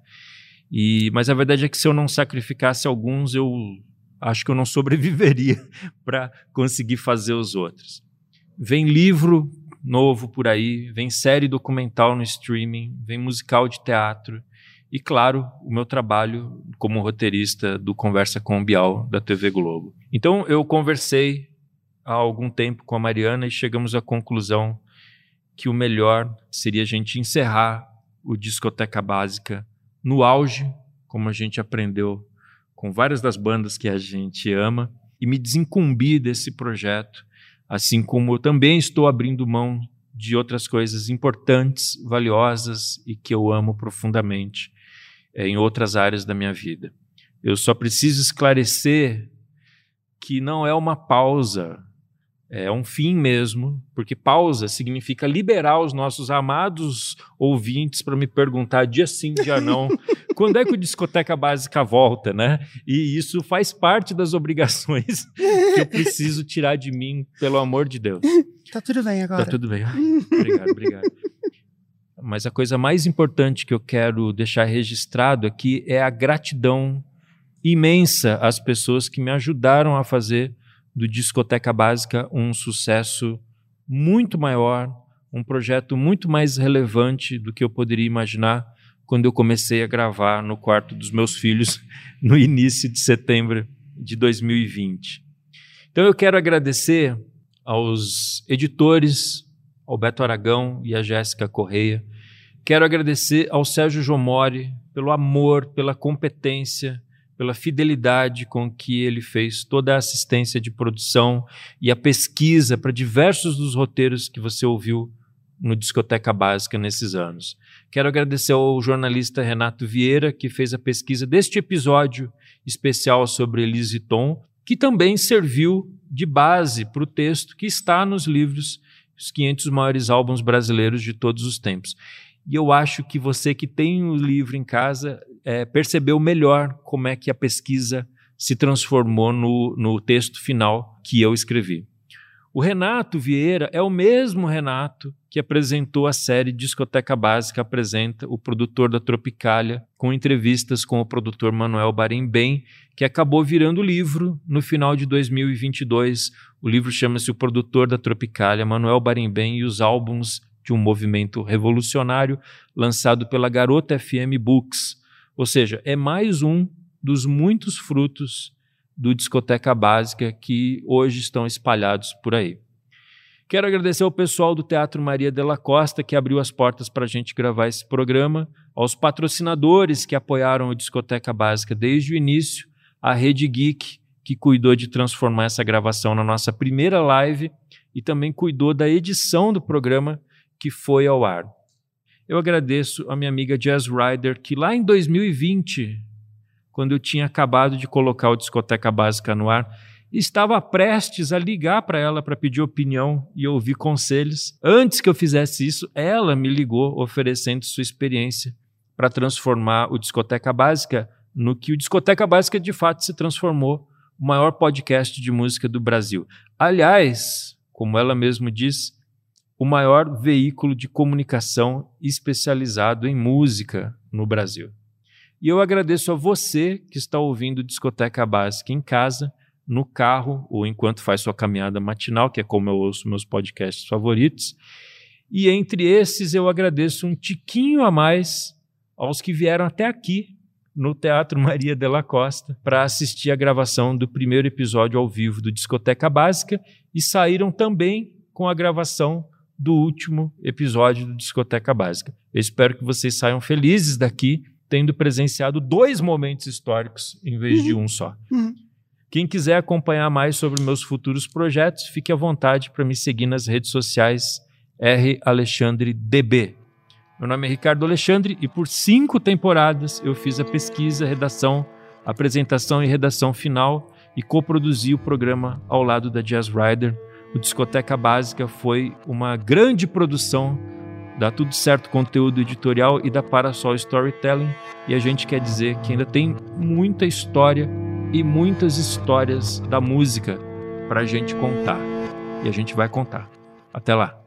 Mas a verdade é que se eu não sacrificasse alguns, eu acho que eu não sobreviveria para conseguir fazer os outros. Vem livro novo por aí, vem série documental no streaming, vem musical de teatro e, claro, o meu trabalho como roteirista do Conversa com o Bial da TV Globo. Então eu conversei há algum tempo com a Mariana e chegamos à conclusão que o melhor seria a gente encerrar o Discoteca Básica no auge, como a gente aprendeu com várias das bandas que a gente ama, e me desincumbir desse projeto, assim como eu também estou abrindo mão de outras coisas importantes, valiosas e que eu amo profundamente em outras áreas da minha vida. Eu só preciso esclarecer que não é uma pausa, é um fim mesmo, porque pausa significa liberar os nossos amados ouvintes para me perguntar dia sim, dia não, quando é que o Discoteca Básica volta, né? E isso faz parte das obrigações que eu preciso tirar de mim, pelo amor de Deus. Tá tudo bem agora. Tá tudo bem. Obrigado. Mas a coisa mais importante que eu quero deixar registrado aqui é a gratidão imensa às pessoas que me ajudaram a fazer do Discoteca Básica um sucesso muito maior, um projeto muito mais relevante do que eu poderia imaginar quando eu comecei a gravar no quarto dos meus filhos no início de setembro de 2020. Então eu quero agradecer aos editores, ao Beto Aragão e à Jéssica Correia. Quero agradecer ao Sérgio Jomori pelo amor, pela competência, pela fidelidade com que ele fez toda a assistência de produção e a pesquisa para diversos dos roteiros que você ouviu no Discoteca Básica nesses anos. Quero agradecer ao jornalista Renato Vieira, que fez a pesquisa deste episódio especial sobre Elise Tom, que também serviu de base para o texto que está nos livros Os 500 Maiores Álbuns Brasileiros de Todos os Tempos. E eu acho que você que tem o livro em casa percebeu melhor como é que a pesquisa se transformou no texto final que eu escrevi. O Renato Vieira é o mesmo Renato que apresentou a série Discoteca Básica Apresenta, o produtor da Tropicália, com entrevistas com o produtor Manuel Barimbem, que acabou virando livro no final de 2022. O livro chama-se O Produtor da Tropicália, Manuel Barimbem e os Álbuns de um Movimento Revolucionário, lançado pela Garota FM Books. Ou seja, é mais um dos muitos frutos do Discoteca Básica que hoje estão espalhados por aí. Quero agradecer ao pessoal do Teatro Maria Della Costa, que abriu as portas para a gente gravar esse programa, aos patrocinadores que apoiaram o Discoteca Básica desde o início, a Rede Geek, que cuidou de transformar essa gravação na nossa primeira live e também cuidou da edição do programa que foi ao ar. Eu agradeço a minha amiga Jazz Rider, que lá em 2020, quando eu tinha acabado de colocar o Discoteca Básica no ar, estava prestes a ligar para ela para pedir opinião e ouvir conselhos. Antes que eu fizesse isso, ela me ligou oferecendo sua experiência para transformar o Discoteca Básica no que o Discoteca Básica de fato se transformou, o maior podcast de música do Brasil. Aliás, como ela mesma diz, o maior veículo de comunicação especializado em música no Brasil. E eu agradeço a você que está ouvindo Discoteca Básica em casa, no carro ou enquanto faz sua caminhada matinal, que é como eu ouço meus podcasts favoritos. E entre esses eu agradeço um tiquinho a mais aos que vieram até aqui no Teatro Maria Della Costa para assistir a gravação do primeiro episódio ao vivo do Discoteca Básica e saíram também com a gravação do último episódio do Discoteca Básica. Eu espero que vocês saiam felizes daqui, tendo presenciado 2 momentos históricos em vez de um só. Quem quiser acompanhar mais sobre meus futuros projetos, fique à vontade para me seguir nas redes sociais @AlexandreDB. Meu nome é Ricardo Alexandre e por 5 temporadas eu fiz a pesquisa, redação, apresentação e redação final e coproduzi o programa ao lado da Jazz Rider. O Discoteca Básica foi uma grande produção Dá tudo certo, conteúdo editorial e da Parasol Storytelling. E a gente quer dizer que ainda tem muita história e muitas histórias da música para a gente contar. E a gente vai contar. Até lá!